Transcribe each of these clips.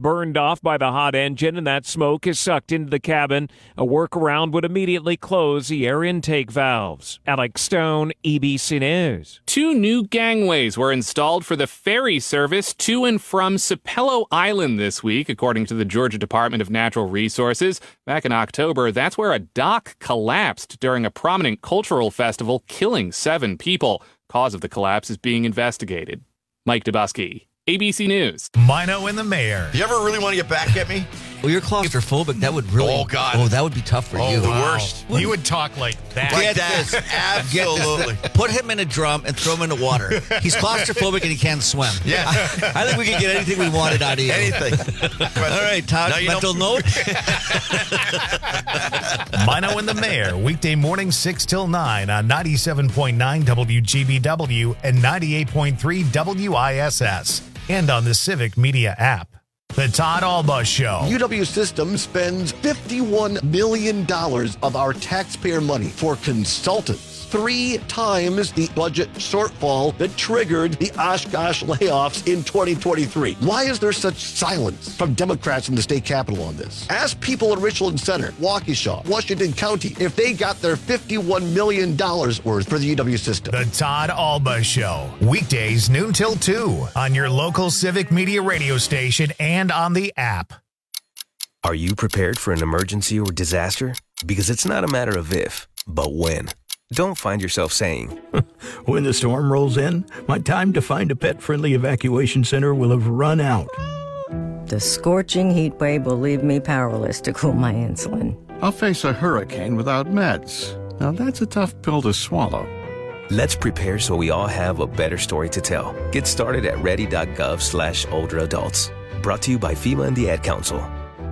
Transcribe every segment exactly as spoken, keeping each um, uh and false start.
burned off by the hot engine, and that smoke is sucked into the cabin. A workaround would immediately close the air intake valves. Alex Stone, E B C News. Two new gangways were installed for the ferry service to and from Sapelo Island this week, according to the Georgia Department of Natural Resources. Back in October, that's where a dock collapsed during a prominent cultural festival, killing seven people. Cause of the collapse is being investigated. Mike Dubusky, A B C News. Mino and the mayor. You ever really want to get back at me? Well, you're claustrophobic. That would really... Oh, God. Oh, that would be tough for oh, you. the Wow. worst. You would talk like that. Like Get that. this. Absolutely. Get this. Put him in a drum and throw him in the water. He's claustrophobic and he can't swim. Yeah. I think we could get anything we wanted out of you. Anything. All right, Todd, Now you mental know- note. Mino and the mayor, weekday morning six till nine on ninety-seven point nine W G B W and ninety-eight point three W I S S. And on the Civic Media app. The Todd Alba Show. U W Systems spends fifty-one million dollars of our taxpayer money for consultants. Three times the budget shortfall that triggered the Oshkosh layoffs in twenty twenty-three. Why is there such silence from Democrats in the state capitol on this? Ask people in Richland Center, Waukesha, Washington County, if they got their fifty-one million dollars worth for the U W system. The Todd Alba Show. Weekdays noon till two on your local Civic Media radio station and on the app. Are you prepared for an emergency or disaster? Because it's not a matter of if, but when. Don't find yourself saying, when the storm rolls in, my time to find a pet-friendly evacuation center will have run out. The scorching heat wave will leave me powerless to cool my insulin. I'll face a hurricane without meds. Now that's a tough pill to swallow. Let's prepare so we all have a better story to tell. Get started at ready.gov slash older adults. Brought to you by FEMA and the Ad Council.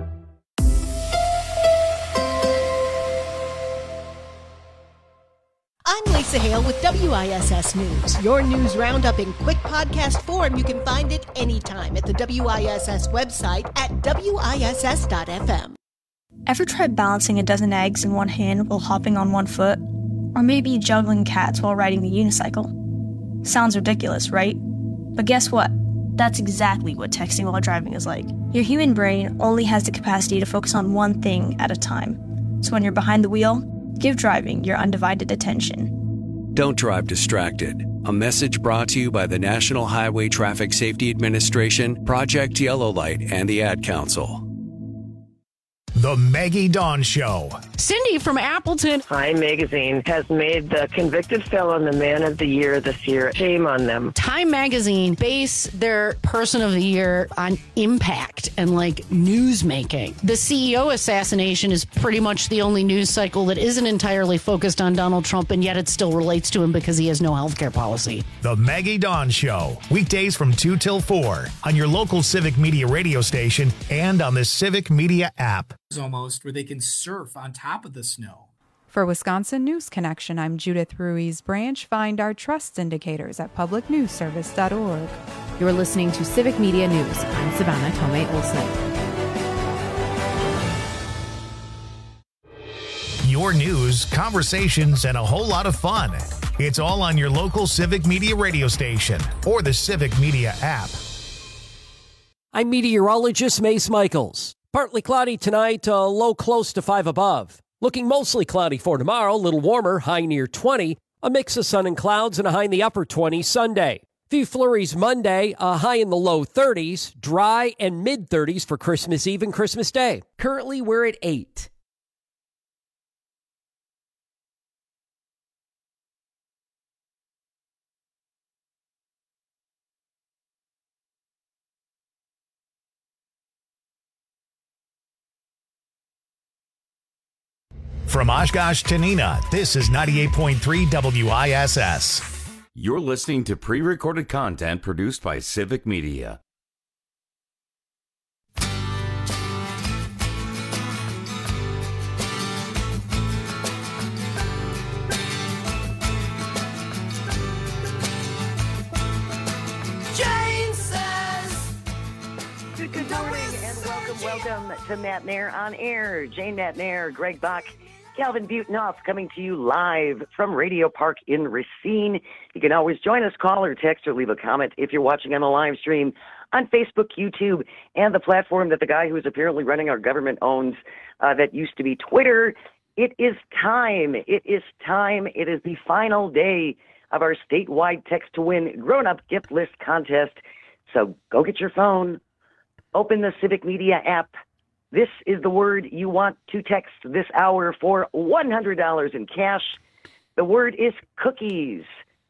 I'm Lisa Hale with W I S S News. Your news roundup in quick podcast form. You can find it anytime at the W I S S website at W I S S dot F M. Ever tried balancing a dozen eggs in one hand while hopping on one foot? Or maybe juggling cats while riding the unicycle? Sounds ridiculous, right? But guess what? That's exactly what texting while driving is like. Your human brain only has the capacity to focus on one thing at a time. So when you're behind the wheel, give driving your undivided attention. Don't drive distracted. A message brought to you by the National Highway Traffic Safety Administration, Project Yellow Light, and the Ad Council. The Maggie Dawn Show. Cindy from Appleton. Time Magazine has made the convicted felon the man of the year this year. Shame on them. Time Magazine base their person of the year on impact and like news making. The C E O assassination is pretty much the only news cycle that isn't entirely focused on Donald Trump, and yet it still relates to him because he has no health care policy. The Maggie Dawn Show. Weekdays from two till four on your local Civic Media radio station and on the Civic Media app. Almost where they can surf on top of the snow. For Wisconsin News Connection, I'm Judith Ruiz Branch. Find our trust indicators at public news service dot org. You're listening to Civic Media News. I'm Savannah Tomei Olsen. Your news, conversations, and a whole lot of fun. It's all on your local Civic Media radio station or the Civic Media app. I'm meteorologist Mace Michaels. Partly cloudy tonight, uh, low close to five above. Looking mostly cloudy for tomorrow, a little warmer, high near twenty. A mix of sun and clouds and a high in the upper twenties Sunday. Few flurries Monday, a high in the low thirties. Dry and mid-thirties for Christmas Eve and Christmas Day. Currently, we're at eight. From Oshkosh to Neenah, this is ninety-eight point three W I S S. You're listening to pre-recorded content produced by Civic Media. Jane says, good, good morning and welcome, welcome to Matt Mayer on Air. Jane Matt Mayer, Greg Bach, Calvin Butenhoff coming to you live from Radio Park in Racine. You can always join us, call or text or leave a comment if you're watching on the live stream on Facebook, YouTube, and the platform that the guy who is apparently running our government owns, uh, that used to be Twitter. It is time. It is time. It is the final day of our statewide Text to Win grown-up gift list contest. So go get your phone, open the Civic Media app. This is the word you want to text this hour for one hundred dollars in cash. The word is cookies.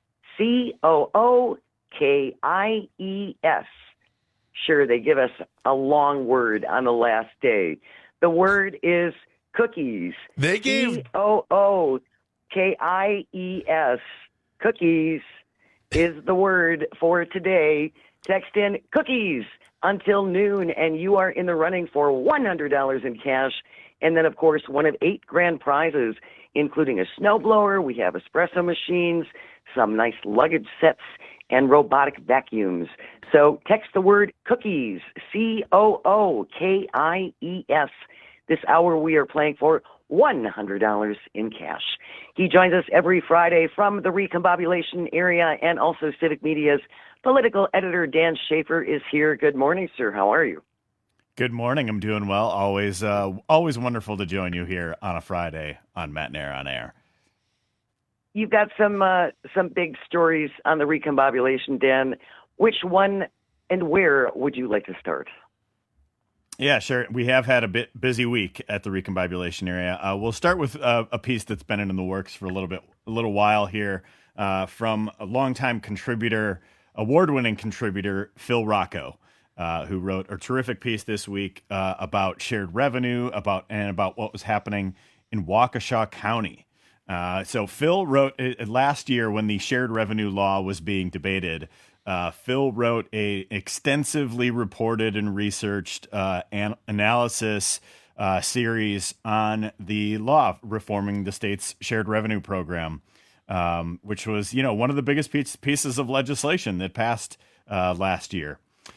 C O O K I E S. Sure, they give us a long word on the last day. The word is cookies. They gave C O O K I E S. Cookies is the word for today. Text in cookies until noon, and you are in the running for one hundred dollars in cash. And then, of course, one of eight grand prizes, including a snowblower. We have espresso machines, some nice luggage sets, and robotic vacuums. So text the word cookies, C O O K I E S. This hour we are playing for one hundred dollars in cash. He joins us every Friday from the Recombobulation area, and also Civic Media's political editor Dan Schaefer is here. Good morning, sir. How are you? Good morning. I'm doing well. Always uh, always wonderful to join you here on a Friday on Matt and Air on Air. You've got some uh, some big stories on the Recombobulation, Dan. Which one and where would you like to start? Yeah, sure. We have had a bit busy week at the Recombobulation area. Uh, we'll start with uh, a piece that's been in the works for a little bit, a little while here, uh, from a longtime contributor, award-winning contributor Phil Rocco, uh, who wrote a terrific piece this week uh, about shared revenue, about and about what was happening in Waukesha County. Uh, so Phil wrote uh, last year when the shared revenue law was being debated. Uh, Phil wrote a extensively reported and researched uh, an analysis uh, series on the law reforming the state's shared revenue program, um, which was, you know, one of the biggest piece, pieces of legislation that passed uh, last year.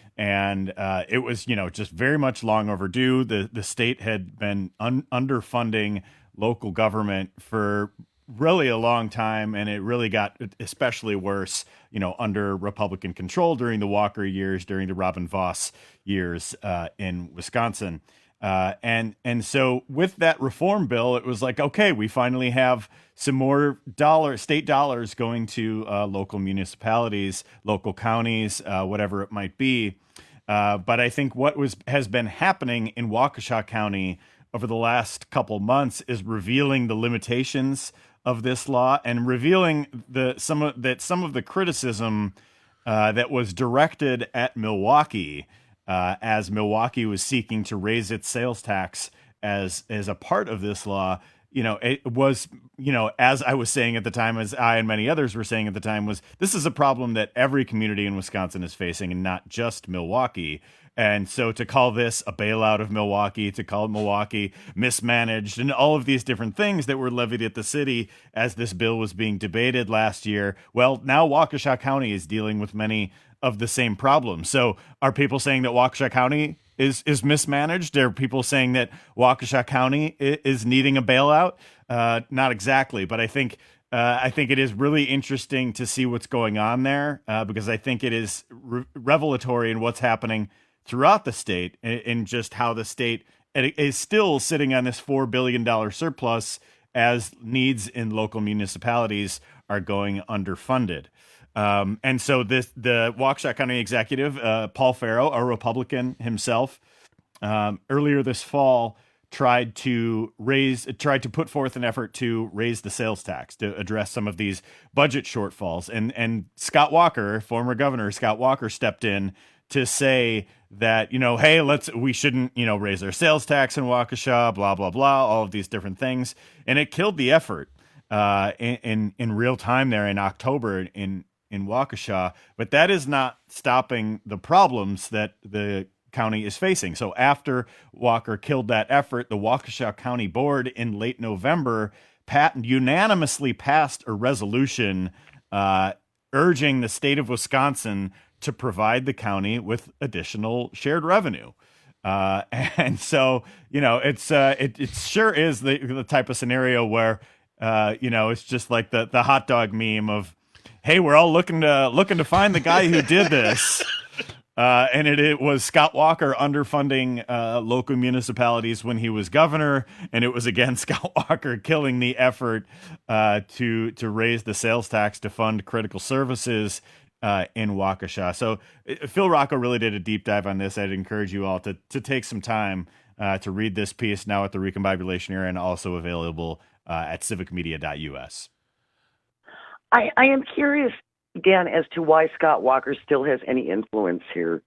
And uh, it was, you know, just very much long overdue. The the state had been un- underfunding local government for really a long time, and it really got especially worse, you know, under Republican control during the Walker years, during the Robin Vos years uh, in Wisconsin. Uh, and and so with that reform bill, it was like, okay, we finally have some more dollar state dollars going to uh, local municipalities, local counties, uh, whatever it might be. Uh, but I think what was has been happening in Waukesha County over the last couple months is revealing the limitations of this law and revealing the some of that some of the criticism uh, that was directed at Milwaukee uh, as Milwaukee was seeking to raise its sales tax as as a part of this law. You know, it was, you know, as I was saying at the time, as I and many others were saying at the time, was this is a problem that every community in Wisconsin is facing, and not just Milwaukee. And so to call this a bailout of Milwaukee, to call Milwaukee mismanaged, and all of these different things that were levied at the city as this bill was being debated last year, well, now Waukesha County is dealing with many of the same problems. So are people saying that Waukesha County is is mismanaged? Are people saying that Waukesha County is needing a bailout? Uh, not exactly, but I think uh, I think it is really interesting to see what's going on there uh, because I think it is re- revelatory in what's happening throughout the state, in just how the state is still sitting on this four billion dollars surplus as needs in local municipalities are going underfunded. Um, and so this, the Waukesha County executive, uh, Paul Farrow, a Republican himself, um, earlier this fall tried to raise, tried to put forth an effort to raise the sales tax to address some of these budget shortfalls. And, and Scott Walker, former governor Scott Walker, stepped in to say that, you know, hey, let's, we shouldn't, you know, raise our sales tax in Waukesha, blah, blah, blah, all of these different things. And it killed the effort uh, in, in, in real time there in October in, in Waukesha. But that is not stopping the problems that the county is facing. So after Walker killed that effort, the Waukesha County Board in late November pat- unanimously passed a resolution uh, urging the state of Wisconsin to provide the county with additional shared revenue. Uh, and so, you know, it's uh, it, it sure is the, the type of scenario where, uh, you know, it's just like the, the hot dog meme of, hey, we're all looking to looking to find the guy who did this. Uh, and it, it was Scott Walker underfunding uh, local municipalities when he was governor, and it was again Scott Walker killing the effort uh, to to raise the sales tax to fund critical services uh, in Waukesha. So uh, Phil Rocco really did a deep dive on this. I'd encourage you all to to take some time uh, to read this piece now at the Recombobulation Area, and also available uh, at civic media dot U S. I, I am curious, Dan, as to why Scott Walker still has any influence here.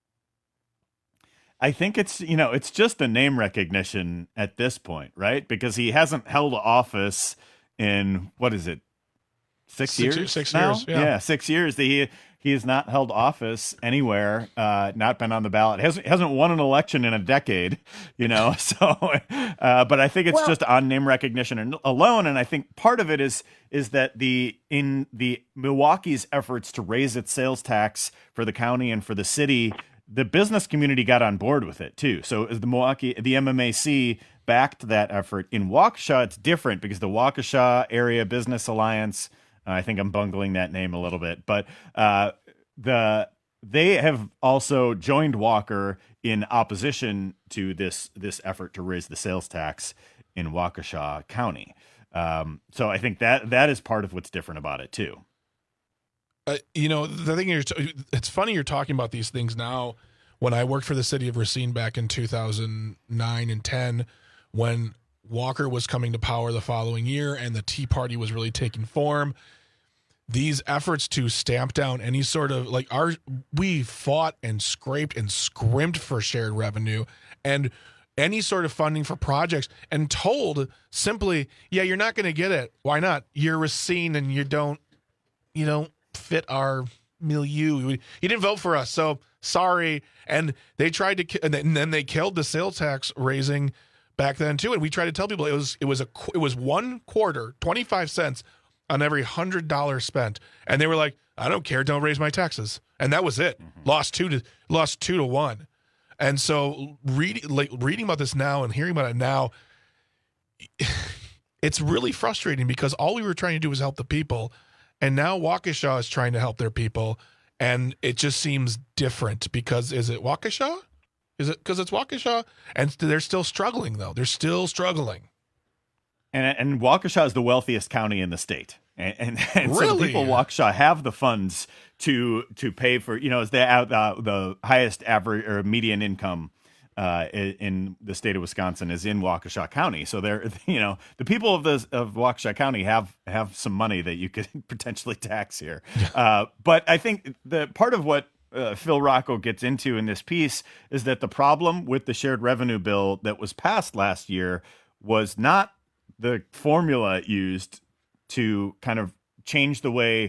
I think it's, you know, it's just a name recognition at this point, right? Because he hasn't held office in, what is it, six, six years? Six now? years, yeah. Yeah, six years. He he has not held office anywhere, uh, not been on the ballot. Hasn't hasn't won an election in a decade, you know. So, uh, but I think it's Well- just on name recognition alone, and I think part of it is is that the in the Milwaukee's efforts to raise its sales tax for the county and for the city, the business community got on board with it too. So as the Milwaukee, the M M A C backed that effort. In Waukesha, it's different because the Waukesha Area Business Alliance, uh, I think I'm bungling that name a little bit, but uh, the they have also joined Walker in opposition to this this effort to raise the sales tax in Waukesha County. Um, so I think that that is part of what's different about it too. Uh, you know, the thing you're, t- it's funny you're talking about these things now. When I worked for the city of Racine back in two thousand nine and ten, when Walker was coming to power the following year and the Tea Party was really taking form, these efforts to stamp down any sort of like our, we fought and scraped and scrimped for shared revenue and any sort of funding for projects, and told simply, yeah, you're not going to get it. Why not? You're Racine and you don't, you don't fit our milieu. You didn't vote for us, so sorry. And they tried to, ki- and then they killed the sales tax raising back then too. And we tried to tell people it was it was a it was one quarter, twenty-five cents on every hundred dollars spent, and they were like, I don't care, don't raise my taxes, and that was it. Mm-hmm. Lost two to lost two to one. And so reading like reading about this now and hearing about it now, it's really frustrating because all we were trying to do was help the people. And now Waukesha is trying to help their people, and it just seems different because is it Waukesha? Is it because it's Waukesha? And they're still struggling, though. They're still struggling. And and Waukesha is the wealthiest county in the state, and and, and so Really? the people of Waukesha have the funds to to pay for, you know, is the uh, the highest average or median income uh, in, in the state of Wisconsin is in Waukesha County. So they're, you know, the people of the of Waukesha County have have some money that you could potentially tax here. uh, but I think the part of what uh, Phil Rocco gets into in this piece is that the problem with the shared revenue bill that was passed last year was not the formula used to kind of change the way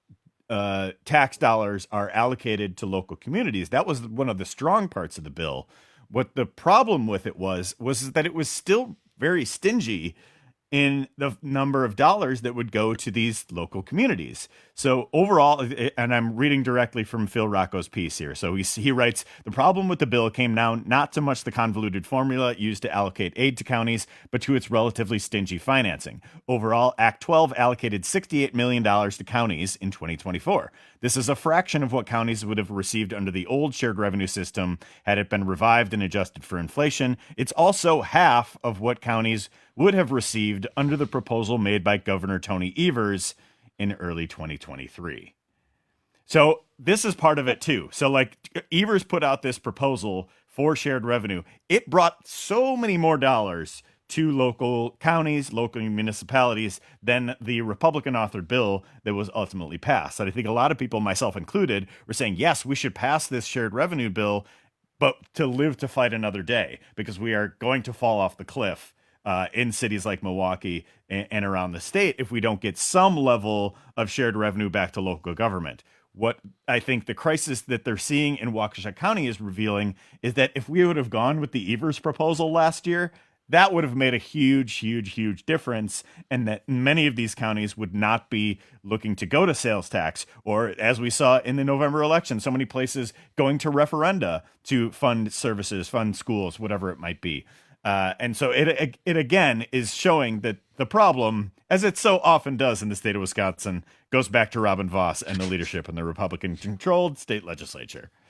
uh, tax dollars are allocated to local communities. That was one of the strong parts of the bill. What the problem with it was, was that it was still very stingy in the number of dollars that would go to these local communities. So overall, and I'm reading directly from Phil Rocco's piece here. So he, he writes, the problem with the bill came down not so much the convoluted formula used to allocate aid to counties, but to its relatively stingy financing. Overall, Act twelve allocated sixty-eight million dollars to counties in twenty twenty-four. This is a fraction of what counties would have received under the old shared revenue system had it been revived and adjusted for inflation. It's also half of what counties would have received under the proposal made by Governor Tony Evers in early twenty twenty-three. So this is part of it too. So like Evers put out this proposal for shared revenue. It brought so many more dollars to local counties, local municipalities than the Republican authored bill that was ultimately passed. And I think a lot of people, myself included, were saying, yes, we should pass this shared revenue bill, but to live to fight another day because we are going to fall off the cliff Uh, in cities like Milwaukee and, and around the state if we don't get some level of shared revenue back to local government. What I think the crisis that they're seeing in Waukesha County is revealing is that if we would have gone with the Evers proposal last year, that would have made a huge, huge, huge difference, and that many of these counties would not be looking to go to sales tax, or as we saw in the November election, so many places going to referenda to fund services, fund schools, whatever it might be. Uh, and so it, it again is showing that the problem, as it so often does in the state of Wisconsin, goes back to Robin Vos and the leadership in the Republican-controlled state legislature.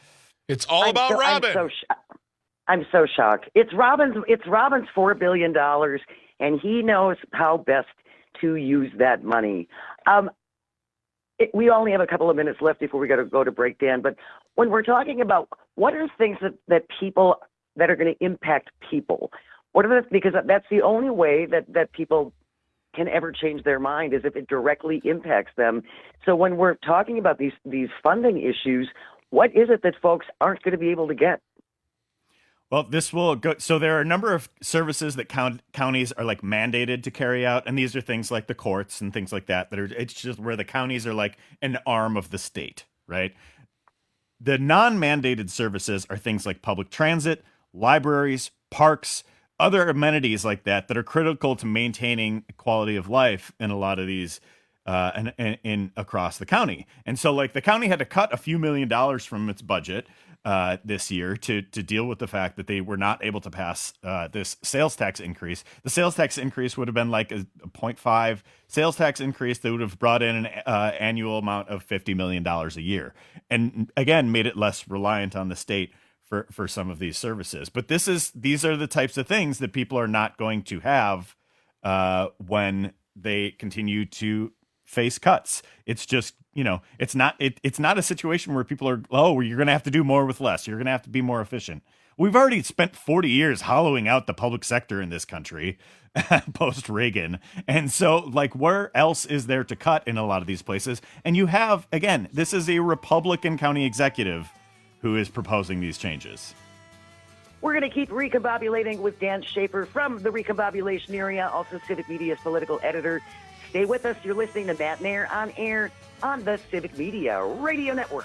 It's all I'm about so, Robin. I'm so, sh- I'm so shocked. It's Robin's. It's Robin's four billion dollars, and he knows how best to use that money. Um, it, we only have a couple of minutes left before we got to go to break, Dan. But when we're talking about what are things that, that people that are going to impact people, what are the, because that's the only way that, that people can ever change their mind is if it directly impacts them. So when we're talking about these these funding issues, what is it that folks aren't going to be able to get? Well, this will go. So there are a number of services that count, counties are like mandated to carry out. And these are things like the courts and things like that, that are, it's just where the counties are like an arm of the state, right? The non-mandated services are things like public transit, libraries, parks, other amenities like that, that are critical to maintaining quality of life in a lot of these uh, in, in, in across the county. And so like the county had to cut a few million dollars from its budget uh, this year to, to deal with the fact that they were not able to pass uh, this sales tax increase. The sales tax increase would have been like a, a zero point five sales tax increase that would have brought in an uh, annual amount of fifty million dollars a year. And again, made it less reliant on the state for, for some of these services. But this is, these are the types of things that people are not going to have uh, when they continue to face cuts. It's just, you know, it's not, it, it's not a situation where people are, oh, you're going to have to do more with less. You're going to have to be more efficient. We've already spent forty years hollowing out the public sector in this country post Reagan. And so like, where else is there to cut in a lot of these places? And you have, again, this is a Republican county executive who is proposing these changes. We're going to keep recombobulating with Dan Schaefer from the Recombobulation Area, also Civic Media's political editor. Stay with us. You're listening to Matt Nair on air on the Civic Media Radio Network.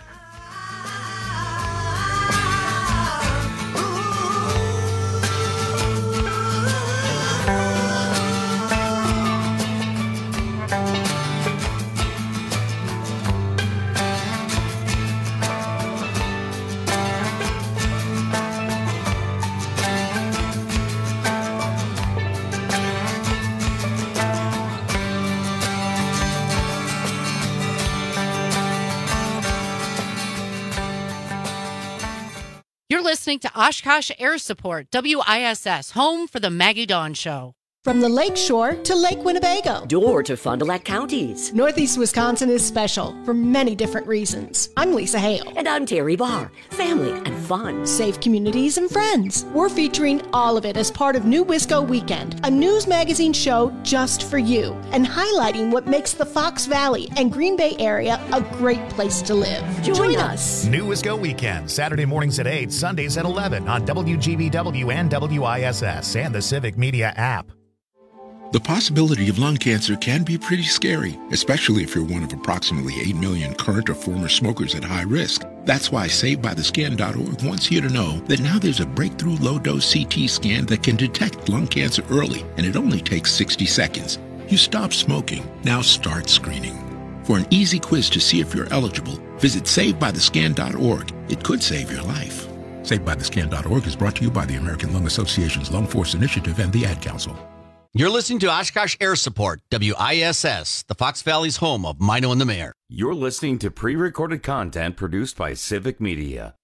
You're listening to Oshkosh Air Support, W I S S, home for the Maggie Dawn Show. From the Lake Shore to Lake Winnebago. Door to Fond du Lac counties. Northeast Wisconsin is special for many different reasons. I'm Lisa Hale. And I'm Terry Barr. Family and fun. Safe communities and friends. We're featuring all of it as part of New Wisco Weekend, a news magazine show just for you, and highlighting what makes the Fox Valley and Green Bay area a great place to live. Join, Join us. us. New Wisco Weekend, Saturday mornings at eight, Sundays at eleven on W G B W and W I S S and the Civic Media app. The possibility of lung cancer can be pretty scary, especially if you're one of approximately eight million current or former smokers at high risk. That's why Saved By The Scan dot org wants you to know that now there's a breakthrough low-dose C T scan that can detect lung cancer early, and it only takes sixty seconds. You stop smoking, now start screening. For an easy quiz to see if you're eligible, visit Saved By The Scan dot org. It could save your life. Saved By The Scan dot org is brought to you by the American Lung Association's Lung Force Initiative and the Ad Council. You're listening to Oshkosh Air Support, W I S S, the Fox Valley's home of Mino and the Mayor. You're listening to pre-recorded content produced by Civic Media.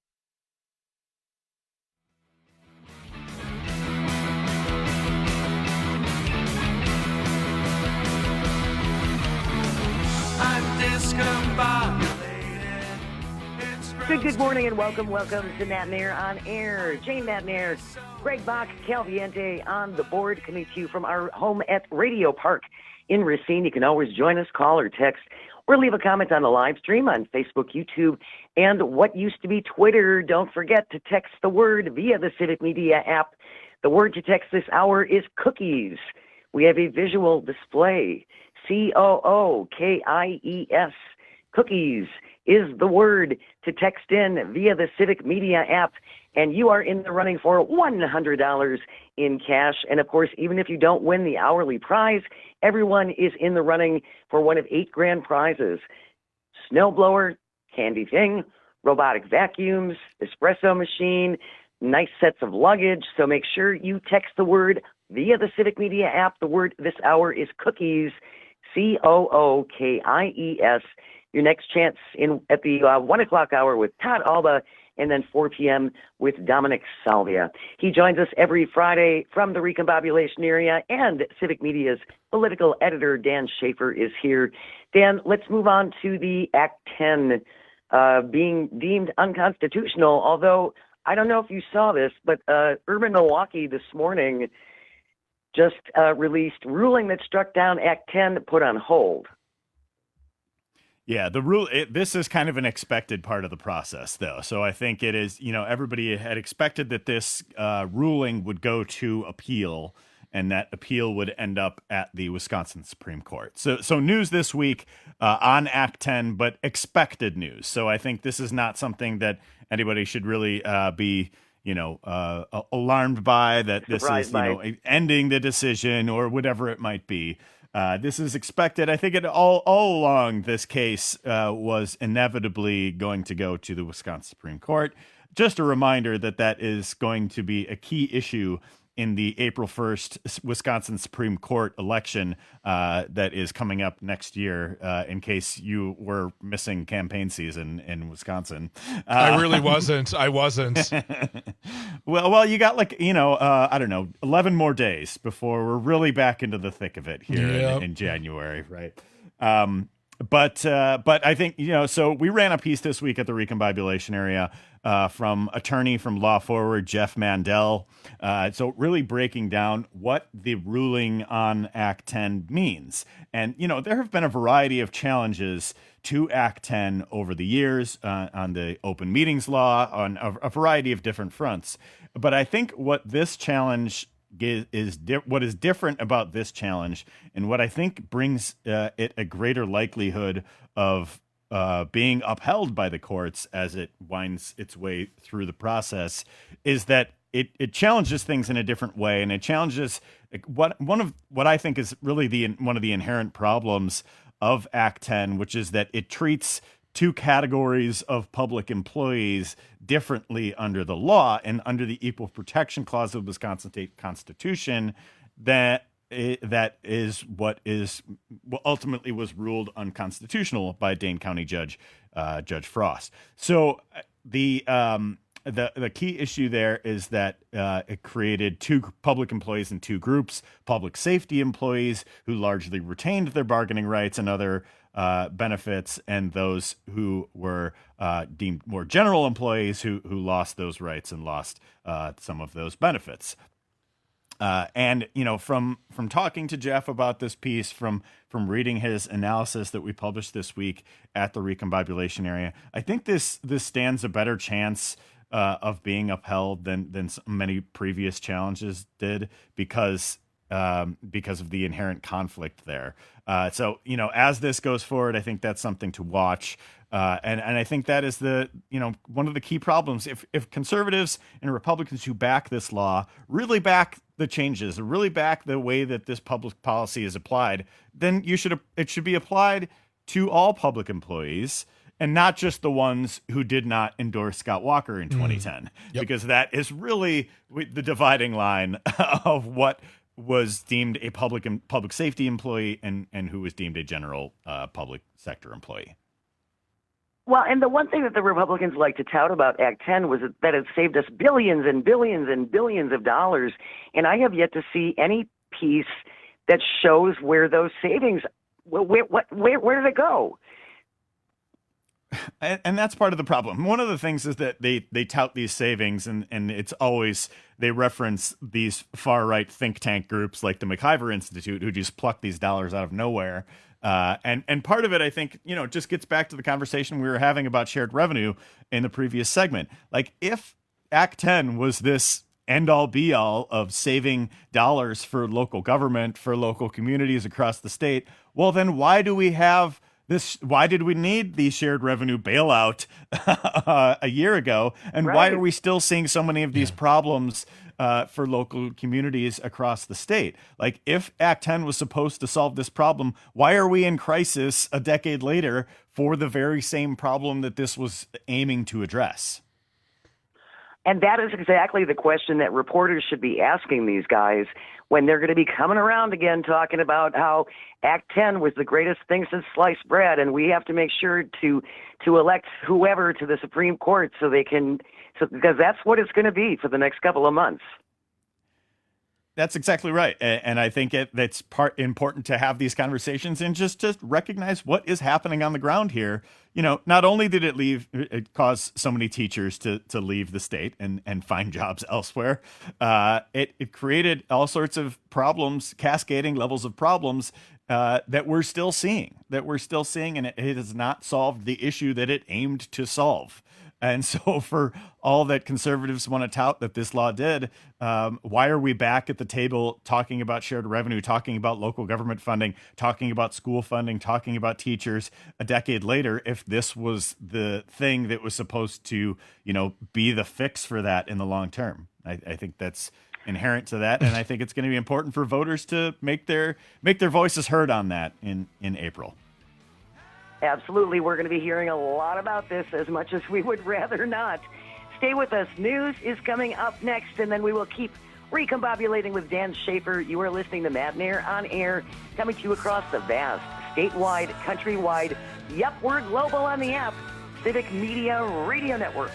I'm discombobulated. Good, good morning and welcome, welcome to Matt Nair on air. Jane Matt Nair, Greg Bach, Calviente on the board, coming to you from our home at Radio Park in Racine. You can always join us, call or text, or leave a comment on the live stream on Facebook, YouTube, and what used to be Twitter. Don't forget to text the word via the Civic Media app. The word to text this hour is cookies. We have a visual display. C O O K I E S. Cookies is the word to text in via the Civic Media app, and you are in the running for one hundred dollars in cash. And of course, even if you don't win the hourly prize, everyone is in the running for one of eight grand prizes. Snowblower, handy thing, robotic vacuums, espresso machine, nice sets of luggage. So make sure you text the word via the Civic Media app. The word this hour is cookies, C O O K I E S. Your next chance in at the uh, one o'clock hour with Todd Alba and then four p.m. with Dominic Salvia. He joins us every Friday from the recombobulation area, and Civic Media's political editor, Dan Schaefer, is here. Dan, let's move on to the Act ten uh, being deemed unconstitutional, although I don't know if you saw this, but uh, Urban Milwaukee this morning just uh, released ruling that struck down Act ten, put on hold. Yeah, the rule. It, this is kind of an expected part of the process, though. So I think it is. You know, everybody had expected that this uh, ruling would go to appeal, and that appeal would end up at the Wisconsin Supreme Court. So, so news this week uh, on Act ten, but expected news. So I think this is not something that anybody should really uh, be, you know, uh, alarmed by. That this Surprised is, you know, by. ending the decision or whatever it might be. Uh, this is expected. I think it all all along this case uh, was inevitably going to go to the Wisconsin Supreme Court. Just a reminder that that is going to be a key issue in the April first Wisconsin Supreme Court election uh, that is coming up next year, uh, in case you were missing campaign season in Wisconsin. Uh, I really wasn't. I wasn't. well, well, you got like, you know, uh, I don't know, eleven more days before we're really back into the thick of it here Yep. in, in January, right? Um, But uh, but I think, you know, so we ran a piece this week at the recombobulation area uh, from attorney from Law Forward, Jeff Mandel. Uh, so really breaking down what the ruling on Act ten means. And, you know, there have been a variety of challenges to Act ten over the years uh, on the open meetings law, on a, a variety of different fronts. But I think what this challenge is, is di- what is different about this challenge, and what I think brings uh, it a greater likelihood of uh, being upheld by the courts as it winds its way through the process, is that it, it challenges things in a different way, and it challenges what one of what I think is really the one of the inherent problems of Act ten, which is that it treats two categories of public employees differently under the law and under the Equal Protection Clause of the Wisconsin State Constitution. That that is what is what ultimately was ruled unconstitutional by Dane County Judge uh, Judge Frost. So the um, the the key issue there is that uh, it created two public employees in two groups: public safety employees who largely retained their bargaining rights and other uh, benefits, and those who were uh, deemed more general employees who who lost those rights and lost uh, some of those benefits. Uh, and, you know, from from talking to Jeff about this piece, from from reading his analysis that we published this week at the recombobulation area, I think this this stands a better chance uh, of being upheld than than many previous challenges did, because um, because of the inherent conflict there. Uh, so, you know, as this goes forward, I think that's something to watch. Uh, and, and I think that is the, you know, one of the key problems. If, if conservatives and Republicans who back this law really back the changes, really back the way that this public policy is applied, then you should, it should be applied to all public employees and not just the ones who did not endorse Scott Walker in twenty ten, mm. yep. because that is really the dividing line of what was deemed a public public safety employee and, and who was deemed a general uh, public sector employee. Well, and the one thing that the Republicans like to tout about Act ten was that it saved us billions and billions and billions of dollars. And I have yet to see any piece that shows where those savings, where, where, where, where did it go? And, and that's part of the problem. One of the things is that they, they tout these savings, and, and it's always, they reference these far-right think tank groups like the McIver Institute, who just pluck these dollars out of nowhere. Uh, and, and part of it, I think, you know, just gets back to the conversation we were having about shared revenue in the previous segment. Like, if Act ten was this end-all be-all of saving dollars for local government, for local communities across the state, well, then why do we have this? Why did we need the shared revenue bailout uh, a year ago? And right. why are we still seeing so many of these yeah. problems Uh, for local communities across the state? Like, if Act ten was supposed to solve this problem, why are we in crisis a decade later for the very same problem that this was aiming to address? And that is exactly the question that reporters should be asking these guys when they're going to be coming around again talking about how Act ten was the greatest thing since sliced bread, and we have to make sure to to elect whoever to the Supreme Court so they can, so, because that's what it's going to be for the next couple of months. That's exactly right. And I think it, that's part important to have these conversations and just to recognize what is happening on the ground here. You know, not only did it leave, it cause so many teachers to, to leave the state and, and find jobs elsewhere. Uh, it, it created all sorts of problems, cascading levels of problems uh, that we're still seeing, that we're still seeing. And it, it has not solved the issue that it aimed to solve. And so for all that conservatives want to tout that this law did, um, why are we back at the table talking about shared revenue, talking about local government funding, talking about school funding, talking about teachers a decade later if this was the thing that was supposed to, you know, be the fix for that in the long term? I, I think that's inherent to that. And I think it's going to be important for voters to make their make their voices heard on that in, in April. Absolutely. We're going to be hearing a lot about this, as much as we would rather not. Stay with us. News is coming up next, and then we will keep recombobulating with Dan Schaefer. You are listening to Matt Mayer on Air, coming to you across the vast, statewide, countrywide, yep, we're global on the app, Civic Media Radio Network.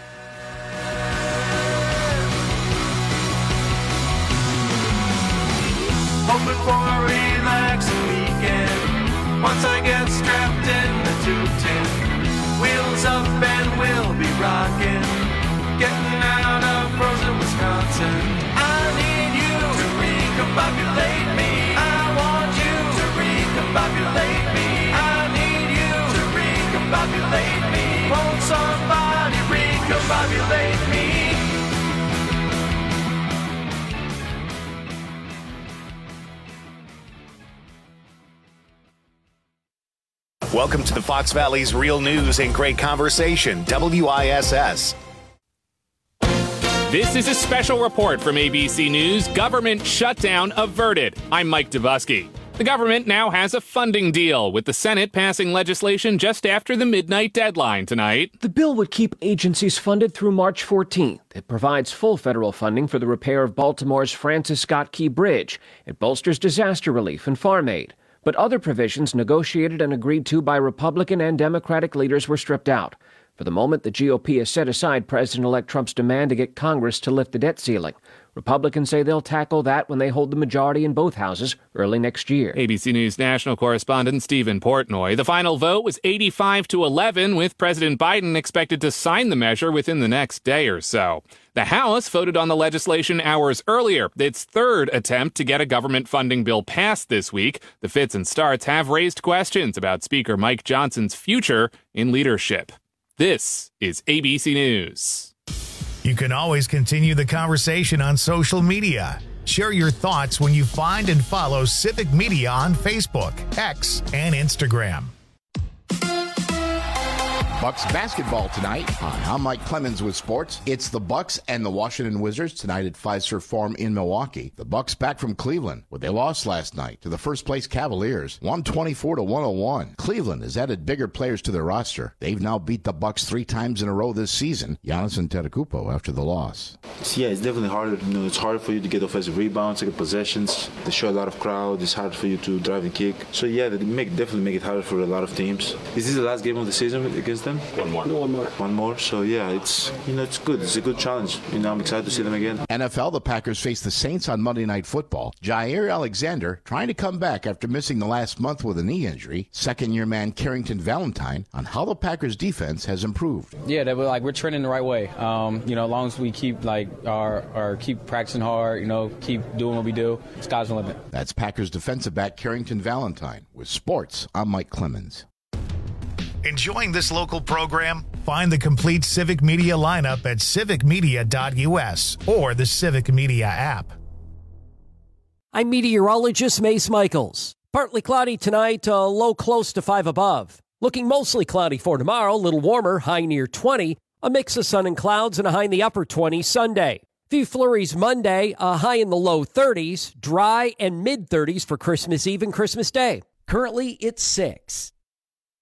Hoping for a relaxing weekend. Once I get strapped in the two ten, wheels up and we'll be rocking, getting out of frozen Wisconsin. I need you to recombobulate me. I want you to recombobulate me. I need you to recombobulate me. Won't somebody recombobulate me? Welcome to the Fox Valley's Real News and Great Conversation, W I S S. This is a special report from A B C News. Government shutdown averted. I'm Mike Dubusky. The government now has a funding deal, with the Senate passing legislation just after the midnight deadline tonight. The bill would keep agencies funded through March fourteenth. It provides full federal funding for the repair of Baltimore's Francis Scott Key Bridge. It bolsters disaster relief and farm aid. But other provisions negotiated and agreed to by Republican and Democratic leaders were stripped out. For the moment, the G O P has set aside President-elect Trump's demand to get Congress to lift the debt ceiling. Republicans say they'll tackle that when they hold the majority in both houses early next year. A B C News national correspondent Stephen Portnoy. The final vote was eighty-five to eleven, with President Biden expected to sign the measure within the next day or so. The House voted on the legislation hours earlier, its third attempt to get a government funding bill passed this week. The fits and starts have raised questions about Speaker Mike Johnson's future in leadership. This is A B C News. You can always continue the conversation on social media. Share your thoughts when you find and follow Civic Media on Facebook, X, and Instagram. Bucks basketball tonight. Hi, I'm Mike Clemens with sports. It's the Bucks and the Washington Wizards tonight at Fiserv Forum in Milwaukee. The Bucks back from Cleveland, where they lost last night to the first-place Cavaliers, one twenty-four to one oh one. Cleveland has added bigger players to their roster. They've now beat the Bucks three times in a row this season. Giannis Antetokounmpo after the loss. Yeah, it's definitely harder. You know, it's hard for you to get offensive rebounds, to get possessions. They show a lot of crowd. It's hard for you to drive and kick. So yeah, they make definitely make it harder for a lot of teams. Is this the last game of the season against them? One more. No, one more. One more. So yeah, it's you know it's good. It's a good challenge. You know, I'm excited to see them again. N F L, the Packers face the Saints on Monday Night Football. Jair Alexander trying to come back after missing the last month with a knee injury. Second-year man Carrington Valentine on how the Packers defense has improved. Yeah, they were like we're trending the right way. Um, you know, as long as we keep like our, our keep practicing hard, you know, keep doing what we do, sky's the limit. That's Packers defensive back Carrington Valentine. With sports, I'm Mike Clemens. Enjoying this local program? Find the complete Civic Media lineup at civic media dot u s or the Civic Media app. I'm meteorologist Mace Michaels. Partly cloudy tonight, uh, low close to five above. Looking mostly cloudy for tomorrow, a little warmer, high near twenty. A mix of sun and clouds and a high in the upper twenties Sunday. Few flurries Monday, a high in the low thirties. Dry and mid thirties for Christmas Eve and Christmas Day. Currently, it's six.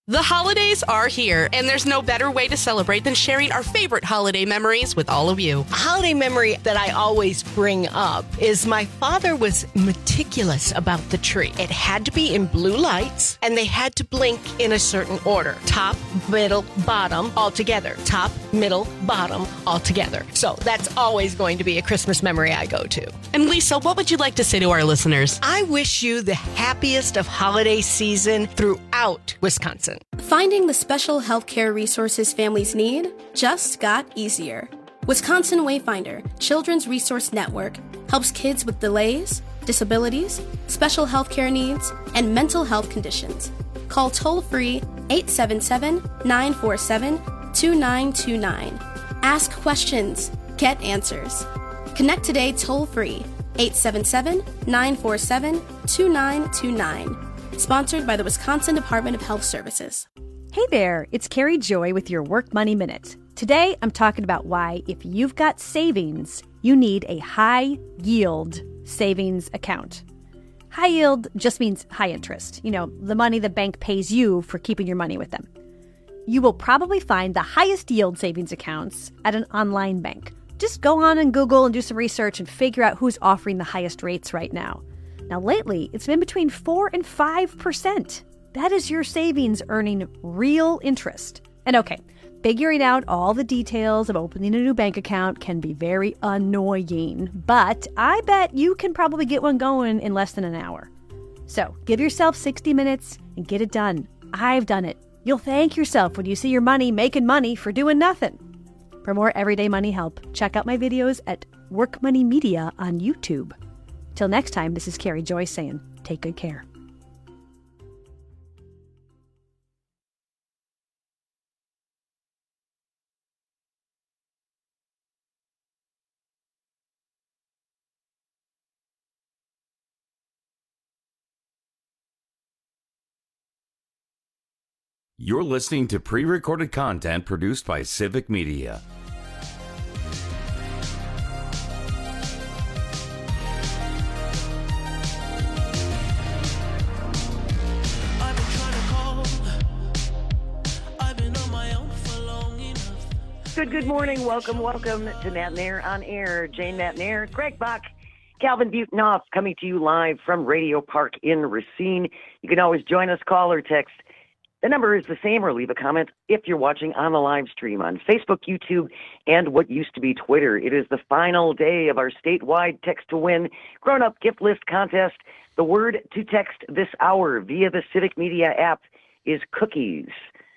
The holidays are here, and there's no better way to celebrate than sharing our favorite holiday memories with all of you. A holiday memory that I always bring up is my father was meticulous about the tree. It had to be in blue lights, and they had to blink in a certain order. Top, middle, bottom, all together. Top, middle, bottom, all together. So that's always going to be a Christmas memory I go to. And Lisa, what would you like to say to our listeners? I wish you the happiest of holiday season throughout Wisconsin. Finding the special healthcare resources families need just got easier. Wisconsin Wayfinder Children's Resource Network helps kids with delays, disabilities, special healthcare needs, and mental health conditions. Call toll-free eight seven seven, nine four seven, two nine two nine. Ask questions. Get answers. Connect today toll-free eight seven seven, nine four seven, two nine two nine. Sponsored by the Wisconsin Department of Health Services. Hey there, it's Carrie Joy with your Work Money Minute. Today, I'm talking about why, if you've got savings, you need a high-yield savings account. High yield just means high interest. You know, the money the bank pays you for keeping your money with them. You will probably find the highest yield savings accounts at an online bank. Just go on and Google and do some research and figure out who's offering the highest rates right now. Now, lately, it's been between four and five percent. That is your savings earning real interest. And okay, figuring out all the details of opening a new bank account can be very annoying, but I bet you can probably get one going in less than an hour. So give yourself sixty minutes and get it done. I've done it. You'll thank yourself when you see your money making money for doing nothing. For more everyday money help, check out my videos at Work Money Media on YouTube. Till next time, this is Carrie Joy saying, take good care. You're listening to pre-recorded content produced by Civic Media. Good, good morning. Welcome, welcome to Nat and Air on Air. Jane Nat and Air, Greg Bach, Calvin Butenoff coming to you live from Radio Park in Racine. You can always join us, call or text. The number is the same, or leave a comment if you're watching on the live stream on Facebook, YouTube, and what used to be Twitter. It is the final day of our statewide Text to Win Grown-Up Gift List Contest. The word to text this hour via the Civic Media app is cookies.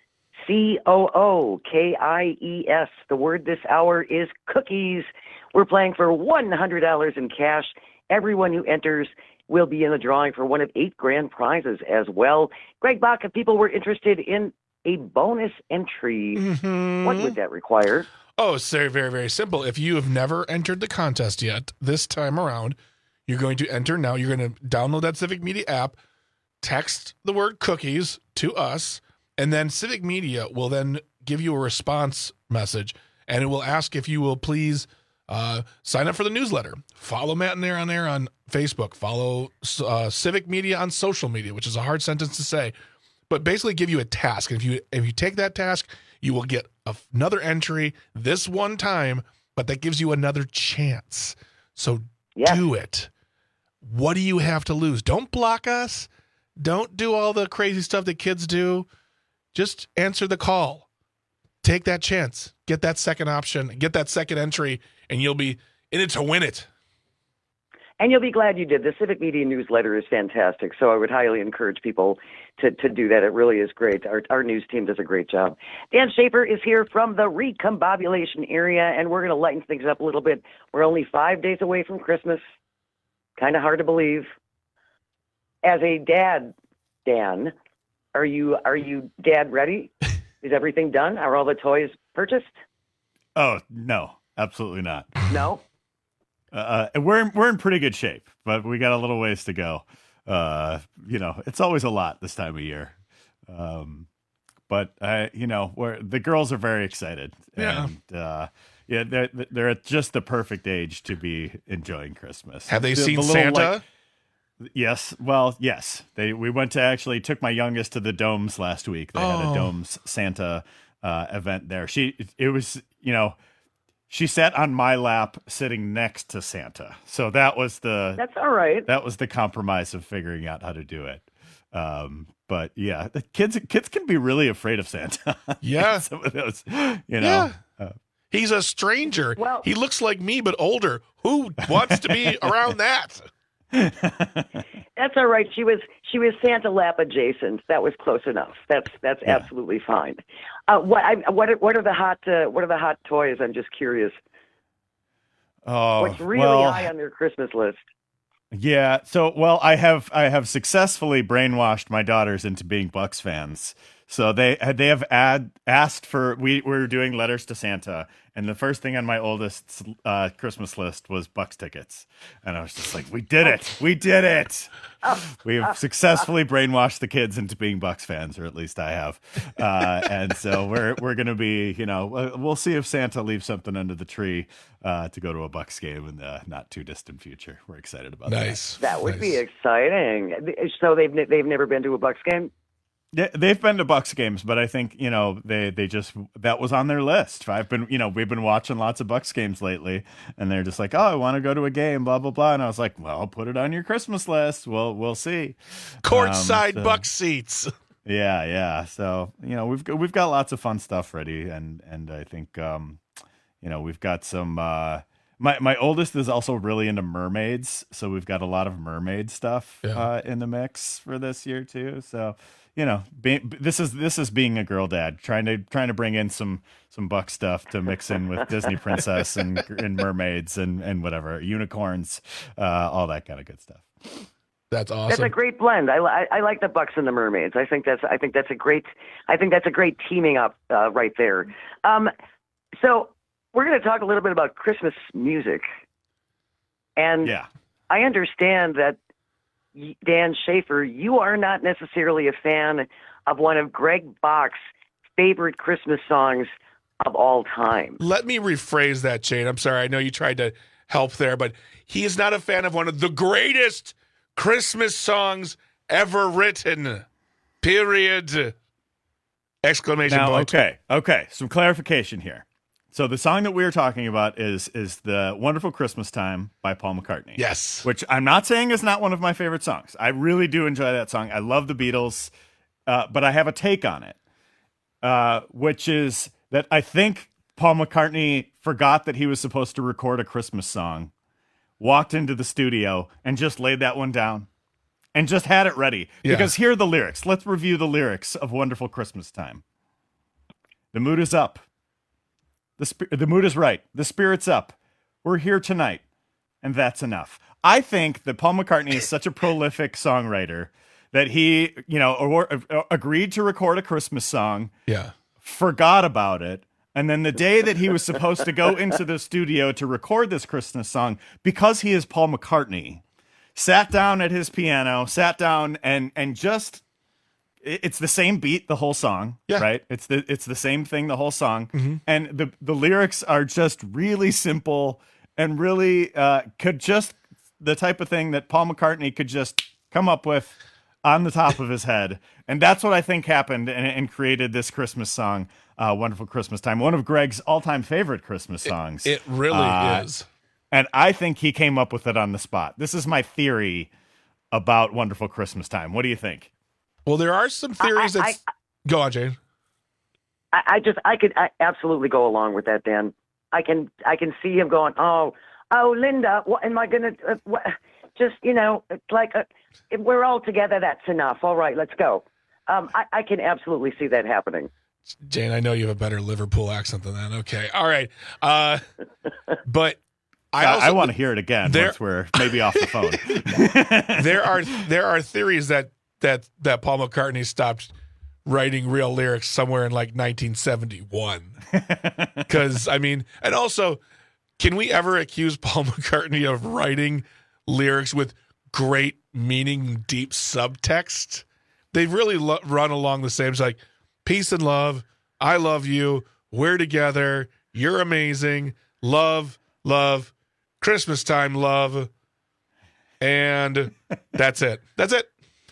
C O O K I E S. The word this hour is cookies. We're playing for one hundred dollars in cash. Everyone who enters will be in the drawing for one of eight grand prizes as well. Greg Bach, if people were interested in a bonus entry, mm-hmm. what would that require? Oh, it's very, very, very simple. If you have never entered the contest yet, this time around, you're going to enter now. You're going to download that Civic Media app, text the word cookies to us, and then Civic Media will then give you a response message, and it will ask if you will please uh, sign up for the newsletter. Follow Matt and Air on Air on Facebook. Follow uh, Civic Media on social media, which is a hard sentence to say, but basically give you a task. And if you if you take that task, you will get a, another entry this one time, but that gives you another chance. So yeah. do it. What do you have to lose? Don't block us. Don't do all the crazy stuff that kids do. Just answer the call. Take that chance. Get that second option. Get that second entry, and you'll be in it to win it. And you'll be glad you did. The Civic Media newsletter is fantastic, so I would highly encourage people to, to do that. It really is great. Our, our news team does a great job. Dan Schaefer is here from the recombobulation area, and we're going to lighten things up a little bit. We're only five days away from Christmas. Kind of hard to believe. As a dad, Dan, are you are you dad ready? Is everything done? Are all the toys purchased? Oh, no, absolutely not. No? Uh, we're we're in pretty good shape, but we got a little ways to go. Uh, you know, it's always a lot this time of year. Um, but I, you know, we're, the girls are very excited, yeah. and uh, yeah, they're they're at just the perfect age to be enjoying Christmas. Have they the, seen the Santa? Like, Yes. Well, yes. They we went to actually took my youngest to the Domes last week. They Oh. had a Domes Santa uh, event there. She it was, you know, she sat on my lap sitting next to Santa. So that was the That's all right. That was the compromise of figuring out how to do it. Um, but yeah, the kids kids can be really afraid of Santa. Yeah. Some of those, you know. Yeah. Uh, He's a stranger. Well- he looks like me, but older. Who wants to be around that? That's all right. She was she was Santa lap adjacent. That was close enough. That's that's Yeah. absolutely fine. Uh, what I, what are, what are the hot uh, what are the hot toys? I'm just curious. oh, What's really well, high on their Christmas list? Yeah. So, well, I have I have successfully brainwashed my daughters into being Bucks fans. So they they have ad, asked for we we were doing letters to Santa, and the first thing on my oldest's uh, Christmas list was Bucks tickets, and I was just like, we did it, we did it. We have successfully brainwashed the kids into being Bucks fans, or at least I have, uh, and so we're we're gonna be, you know, we'll see if Santa leaves something under the tree uh, to go to a Bucks game in the not too distant future. We're excited about Nice. That would Nice. be exciting. So they've ne- they've never been to a Bucks game. Yeah, they've been to Bucks games, but I think, you know, they, they just, that was on their list. I've been, you know, we've been watching lots of Bucks games lately, and they're just like, oh, I want to go to a game, blah, blah, blah. And I was like, well, put it on your Christmas list. We'll, we'll see. Courtside Um, so- Buck seats. Yeah, yeah. So, you know, we've got, we've got lots of fun stuff ready, and, and I think, um, you know, we've got some, uh, my, my oldest is also really into mermaids, so we've got a lot of mermaid stuff Yeah. uh, in the mix for this year too. So, you know, be, this is this is being a girl dad, trying to trying to bring in some some Buck stuff to mix in with Disney princess and and mermaids and and whatever, unicorns, uh, all that kind of good stuff. That's awesome. That's a great blend. I, I, I like the Bucks and the Mermaids. I think that's I think that's a great I think that's a great teaming up uh, right there. Um, so we're going to talk a little bit about Christmas music, and Yeah. I understand that y- Dan Schaefer, you are not necessarily a fan of one of Greg Bach's favorite Christmas songs of all time. Let me rephrase that, Jane. I'm sorry. I know you tried to help there, but he is not a fan of one of the greatest Christmas songs ever written. Period. Exclamation Now, point. okay, okay. Some clarification here. So the song that we are talking about is is the Wonderful Christmas Time by Paul McCartney. Yes. Which I'm not saying is not one of my favorite songs. I really do enjoy that song. I love the Beatles, uh, but I have a take on it, uh, which is that I think Paul McCartney forgot that he was supposed to record a Christmas song, walked into the studio, and just laid that one down and just had it ready. Yeah. Because here are the lyrics. Let's review the lyrics of Wonderful Christmas Time. The mood is up. The sp- the mood is right. The spirit's up. We're here tonight, and that's enough. I think that Paul McCartney is such a prolific songwriter that he, you know, or, or, agreed to record a Christmas song, Yeah. forgot about it, and then the day that he was supposed to go into the studio to record this Christmas song, because he is Paul McCartney, sat down at his piano, sat down and and just it's the same beat the whole song, Yeah. right? It's the it's the same thing the whole song, Mhm. and the the lyrics are just really simple and really uh, could just the type of thing that Paul McCartney could just come up with on the top of his head, and that's what I think happened and, and created this Christmas song, uh, "Wonderful Christmas Time," one of Greg's all-time favorite Christmas songs. It really Uh, is. And I think he came up with it on the spot. This is my theory about Wonderful Christmas Time. What do you think? Well, there are some theories I- that go on, Jane. I, I just I could I absolutely go along with that, Dan. I can I can see him going, oh oh Linda, what am I gonna uh, what, just you know it's like uh if we're all together, that's enough. All right, let's go. Um, I, I can absolutely see that happening. Jane, I know you have a better Liverpool accent than that. Okay, all right, uh, but I I, also I want to hear it again there- once we're maybe off the phone. there are there are theories that that that Paul McCartney stopped writing real lyrics somewhere in like nineteen seventy-one. Because I mean, and also, can we ever accuse Paul McCartney of writing lyrics with great meaning, deep subtext? They've really lo- run along the same. It's like peace and love. I love you. We're together. You're amazing. Love, love. Christmas time, love. And that's it. That's it.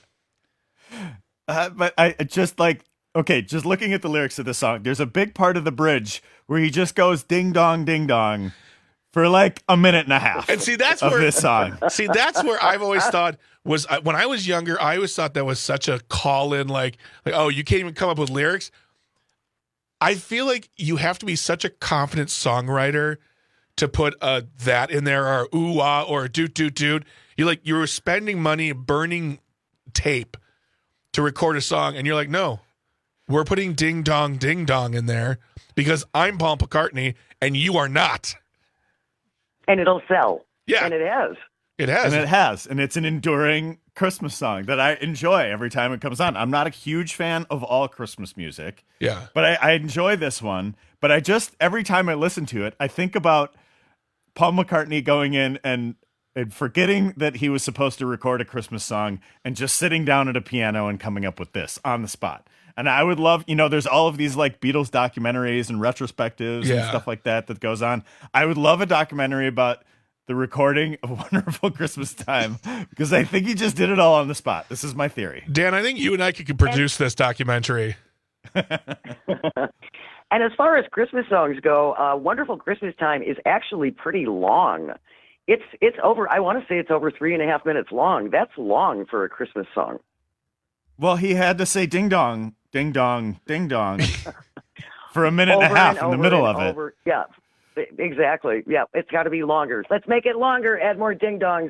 Uh, but I just like, okay, just looking at the lyrics of the song, there's a big part of the bridge where he just goes ding dong, ding dong for like a minute and a half. And see, that's of where this song. See, that's where I've always thought was uh, when I was younger, I always thought that was such a call in, like, like, oh, you can't even come up with lyrics. I feel like you have to be such a confident songwriter to put uh, that in there, or ooh ah, or doot doot doot. You like you were spending money, burning tape to record a song, and you're like, no, we're putting ding dong ding dong in there because I'm Paul McCartney and you are not. And it'll sell. Yeah, and it has. It has, and it has, and it's an enduring Christmas song that I enjoy every time it comes on. I'm not a huge fan of all Christmas music, yeah, but I, I enjoy this one. But I just every time I listen to it, I think about Paul McCartney going in and, and forgetting that he was supposed to record a Christmas song and just sitting down at a piano and coming up with this on the spot. And I would love, you know, there's all of these like Beatles documentaries and retrospectives Yeah. and stuff like that that goes on. I would love a documentary about the recording of Wonderful Christmas Time because I think he just did it all on the spot. This is my theory. Dan, I think you and I could produce this documentary. And as far as Christmas songs go, uh, Wonderful Christmas Time is actually pretty long. It's it's over, I want to say it's over three and a half minutes long. That's long for a Christmas song. Well, he had to say ding dong, ding dong, ding dong for a minute Over and a half and in the over middle and of it. over. Yeah, e- exactly. Yeah, it's got to be longer. Let's make it longer, add more ding dongs.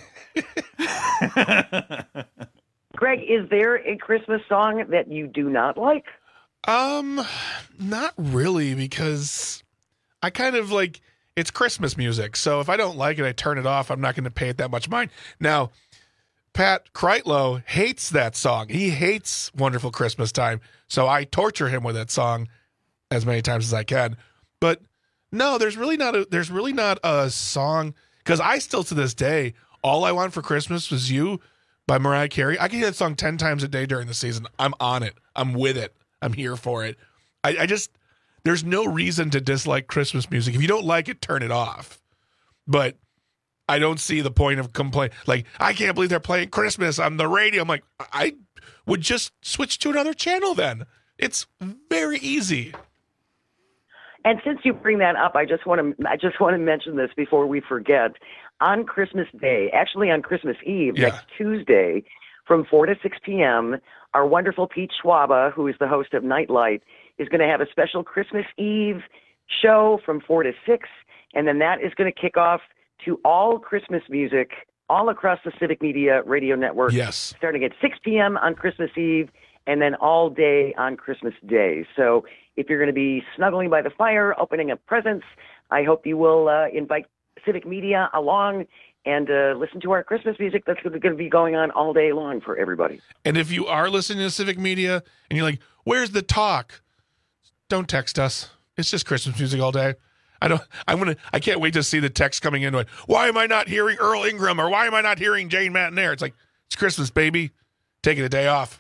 Greg, is there a Christmas song that you do not like? Um, not really, because I kind of like it's Christmas music. So if I don't like it, I turn it off. I'm not going to pay it that much mind. Now, Pat Kreitlow hates that song. He hates Wonderful Christmas Time. So I torture him with that song as many times as I can. But no, there's really not a there's really not a song, because I still to this day, All I Want for Christmas Was You by Mariah Carey. I can hear that song ten times a day during the season. I'm on it. I'm with it. I'm here for it. I, I just, there's no reason to dislike Christmas music. If you don't like it, turn it off. But I don't see the point of complain. Like, I can't believe they're playing Christmas on the radio. I'm like, I would just switch to another channel then. It's very easy. And since you bring that up, I just want to I just want to mention this before we forget. On Christmas Day, actually on Christmas Eve, Yeah. next Tuesday, from four to six p.m., our wonderful Pete Schwaba, who is the host of Nightlight, is going to have a special Christmas Eve show from four to six, and then that is going to kick off to all Christmas music all across the Civic Media Radio Network. Yes. Starting at six p.m. on Christmas Eve, and then all day on Christmas Day. So if you're going to be snuggling by the fire, opening up presents, I hope you will uh, invite Civic Media along and uh, listen to our Christmas music that's going to be going on all day long for everybody. And if you are listening to Civic Media and you're like, where's the talk? Don't text us. It's just Christmas music all day. I don't, I'm going to, I can't wait to see the text coming in. Like, why am I not hearing Earl Ingram, or why am I not hearing Jane Matenaer? It's like, it's Christmas, baby. Taking a day off.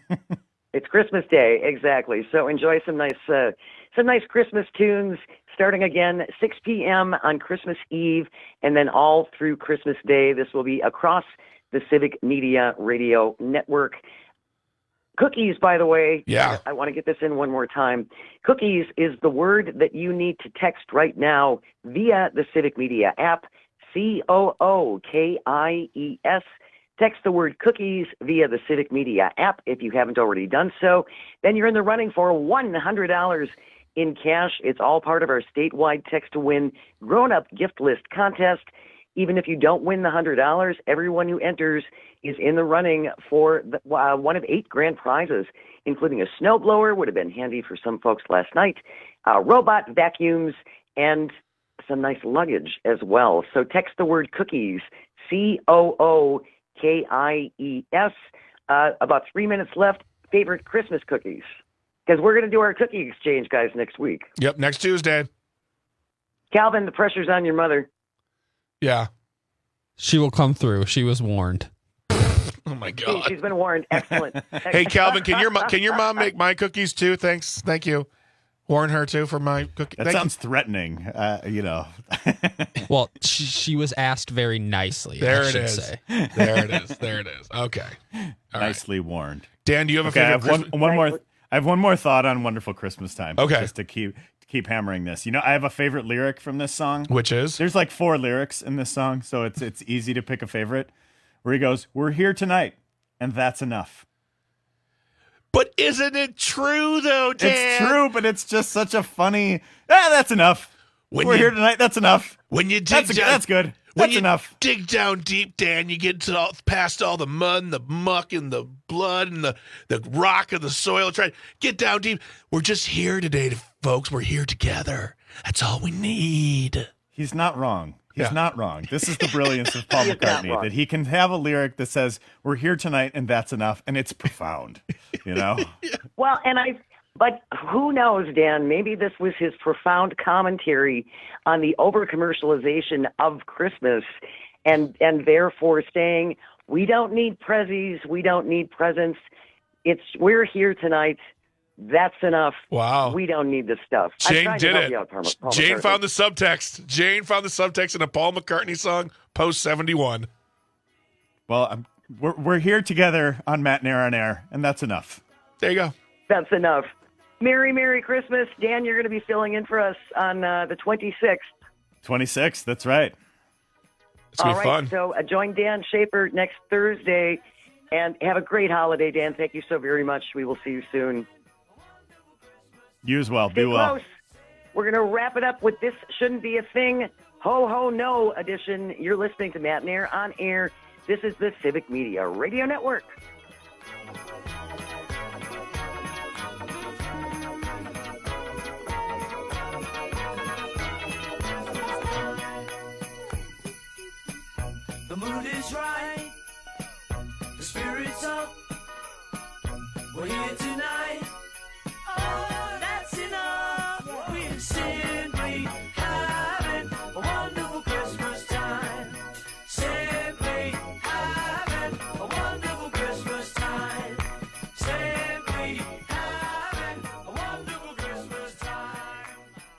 It's Christmas Day, exactly. So enjoy some nice, uh, some nice Christmas tunes. Starting again six p.m. on Christmas Eve, and then all through Christmas Day. This will be across the Civic Media Radio Network. Cookies, by the way. Yeah. I want to get this in one more time. Cookies is the word that you need to text right now via the Civic Media app, C O O K I E S. Text the word cookies via the Civic Media app if you haven't already done so. Then you're in the running for one hundred dollars in cash. It's all part of our statewide Text to Win grown-up gift list contest. Even if you don't win the one hundred dollars, everyone who enters is in the running for the, uh, one of eight grand prizes, including a snowblower, would have been handy for some folks last night, uh, robot vacuums, and some nice luggage as well. So text the word cookies, C O O K I E S. Uh, about three minutes left. Favorite Christmas cookies. Because we're going to do our cookie exchange, guys, next week. Yep, next Tuesday. Calvin, the pressure's on your mother. Yeah. She will come through. She was warned. Oh, my She, God. she's been warned. Excellent. Hey, Calvin, can your mo- can your mom make my cookies too? Thanks. Thank you. Warn her too for my cookie. That Thank sounds you. threatening. Uh, you know. Well, she, she was asked very nicely. There I it should is. Say. There it is. There it is. Okay. All Nicely right. warned. Dan, do you have okay, a favorite I have one, Christmas- one more. I have one more thought on Wonderful Christmas Time. Okay. Just to keep to keep hammering this. You know, I have a favorite lyric from this song. Which is? There's like four lyrics in this song, so it's it's easy to pick a favorite. Where he goes, "We're here tonight, and that's enough." But isn't it true though, Dan? It's true, but it's just such a funny. Ah, that's enough. When We're you- here tonight. That's enough. When you dig That's, a, down, that's good. When That's you enough. dig down deep, Dan, you get to all, past all the mud and the muck and the blood and the, the rock and the soil. Try get down deep. We're just here today, folks. We're here together. That's all we need. He's not wrong. He's Yeah. not wrong. This is the brilliance of Paul He is not McCartney, wrong. that he can have a lyric that says, "We're here tonight, and that's enough," and it's profound. You know. Well, and I, but who knows, Dan? Maybe this was his profound commentary on the over commercialization of Christmas, and and therefore saying we don't need prezzies, we don't need presents. It's we're here tonight. That's enough. Wow. We don't need this stuff. I'm Jane trying to did help it. you out, Paul- Paul Jane McCartney. found the subtext. Jane found the subtext in a Paul McCartney song, post seventy-one. Well, I'm, we're we're here together on Matt and Air on Air, and that's enough. There you go. That's enough. Merry, Merry Christmas. Dan, you're going to be filling in for us on uh, the twenty-sixth. twenty-six. That's right. It's gonna All be right, fun. so uh, join Dan Schaefer next Thursday, and have a great holiday, Dan. Thank you so very much. We will see you soon. You as well. Stay Be well. close. We're going to wrap it up with This Shouldn't Be a Thing, Ho Ho No edition. You're listening to Matt and Air on Air. This is the Civic Media Radio Network. The mood is right, the spirit's up. We're here tonight. Oh, that's enough. We're simply having a wonderful Christmas time. Simply having a wonderful Christmas time. Simply having a wonderful Christmas time.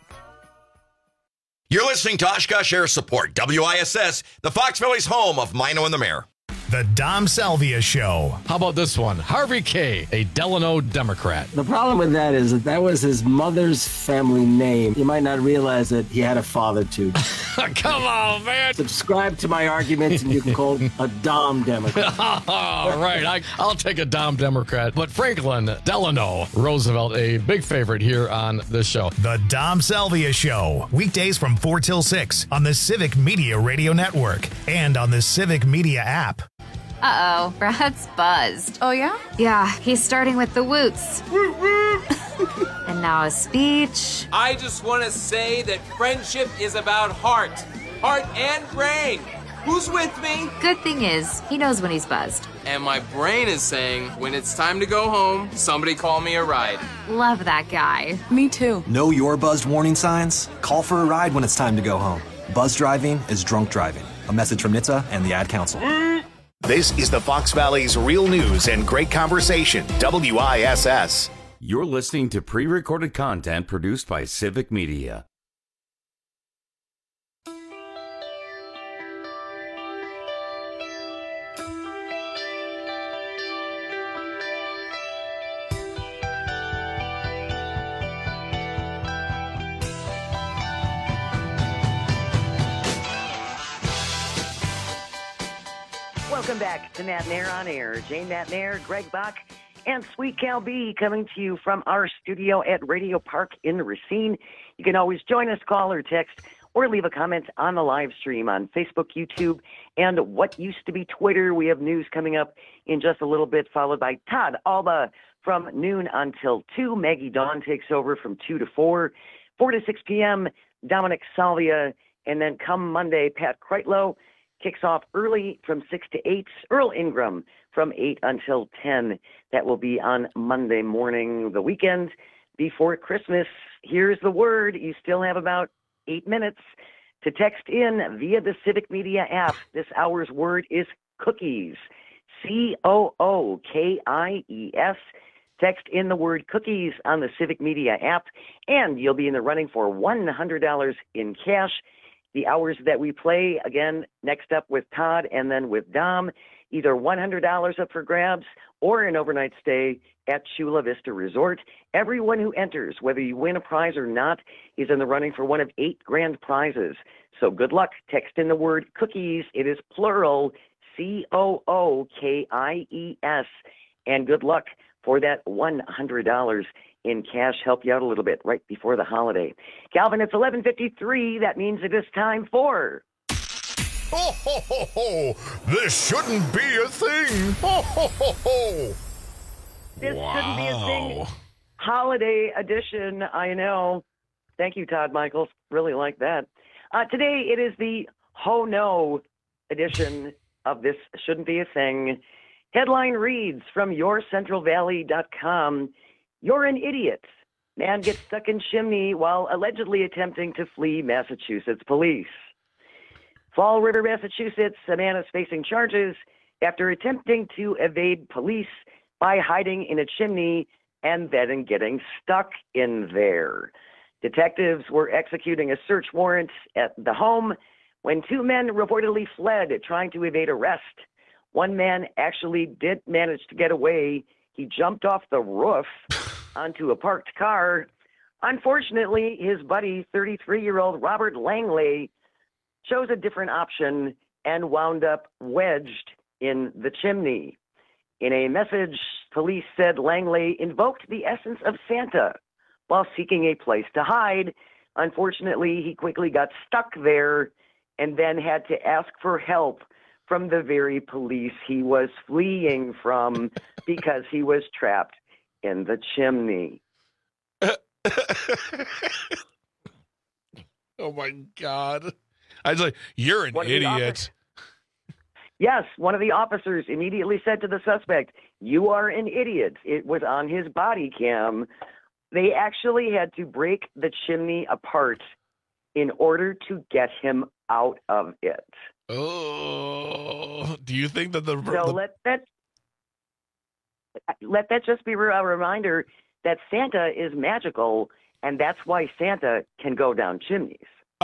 You're listening to Oshkosh Air Support, W I S S, the Fox Valley's home of Mino and the Mayor. The Dom Salvia Show. How about this one? Harvey K., a Delano Democrat. The problem with that is that that was his mother's family name. You might not realize that he had a father too. Come on, man. Subscribe to my arguments and you can call him a Dom Democrat. All right, I, I'll take a Dom Democrat. But Franklin Delano Roosevelt, a big favorite here on this show. The Dom Salvia Show. Weekdays from four till six on the Civic Media Radio Network and on the Civic Media app. Uh-oh, Brad's buzzed. Oh, yeah? Yeah, he's starting with the woots. And now a speech. I just want to say that friendship is about heart. Heart and brain. Who's with me? Good thing is, he knows when he's buzzed. And my brain is saying, when it's time to go home, somebody call me a ride. Love that guy. Me too. Know your buzzed warning signs? Call for a ride when it's time to go home. Buzz driving is drunk driving. A message from N H T S A and the Ad Council. This is the Fox Valley's real news and great conversation, W I S S. You're listening to pre-recorded content produced by Civic Media. Welcome back to Matt and Air on Air. Jane Matt and Air, Greg Bach, and Sweet Cal B coming to you from our studio at Radio Park in Racine. You can always join us, call or text, or leave a comment on the live stream on Facebook, YouTube, and what used to be Twitter. We have news coming up in just a little bit, followed by Todd Alba from noon until two. Maggie Dawn takes over from two to four. four to six p.m., Dominic Salvia, and then come Monday, Pat Kreitlow kicks off early from six to eight. Earl Ingram from eight until ten. That will be on Monday morning, the weekend before Christmas. Here's the word. You still have about eight minutes to text in via the Civic Media app. This hour's word is cookies. C O O K I E S. Text in the word cookies on the Civic Media app, and you'll be in the running for one hundred dollars in cash. The hours that we play, again, next up with Todd and then with Dom, either one hundred dollars up for grabs or an overnight stay at Chula Vista Resort. Everyone who enters, whether you win a prize or not, is in the running for one of eight grand prizes. So good luck. Text in the word cookies. It is plural, C O O K I E S. And good luck for that one hundred dollars in cash. Help you out a little bit right before the holiday. Calvin, it's eleven fifty-three. That means it is time for... Ho, ho, ho, ho! This shouldn't be a thing! Ho, ho, ho, ho! This wow. shouldn't be a thing. Holiday edition, I know. Thank you, Todd Michaels. Really like that. Uh, today, it is the Ho No edition of This Shouldn't Be a Thing. Headline reads from your central valley dot com, "You're an idiot. Man gets stuck in chimney while allegedly attempting to flee Massachusetts police." Fall River, Massachusetts, a man is facing charges after attempting to evade police by hiding in a chimney and then getting stuck in there. Detectives were executing a search warrant at the home when two men reportedly fled, trying to evade arrest. One man actually did manage to get away. He jumped off the roof onto a parked car. Unfortunately, his buddy, thirty-three-year-old Robert Langley, chose a different option and wound up wedged in the chimney. In a message, police said Langley invoked the essence of Santa while seeking a place to hide. Unfortunately, he quickly got stuck there and then had to ask for help from the very police he was fleeing from because he was trapped in the chimney. Oh, my God. I was like, you're an idiot. Yes, one of the officers immediately said to the suspect, "You are an idiot." It was on his body cam. They actually had to break the chimney apart in order to get him out of it. Oh, do you think that the... So the... let that let that just be a reminder that Santa is magical, and that's why Santa can go down chimneys.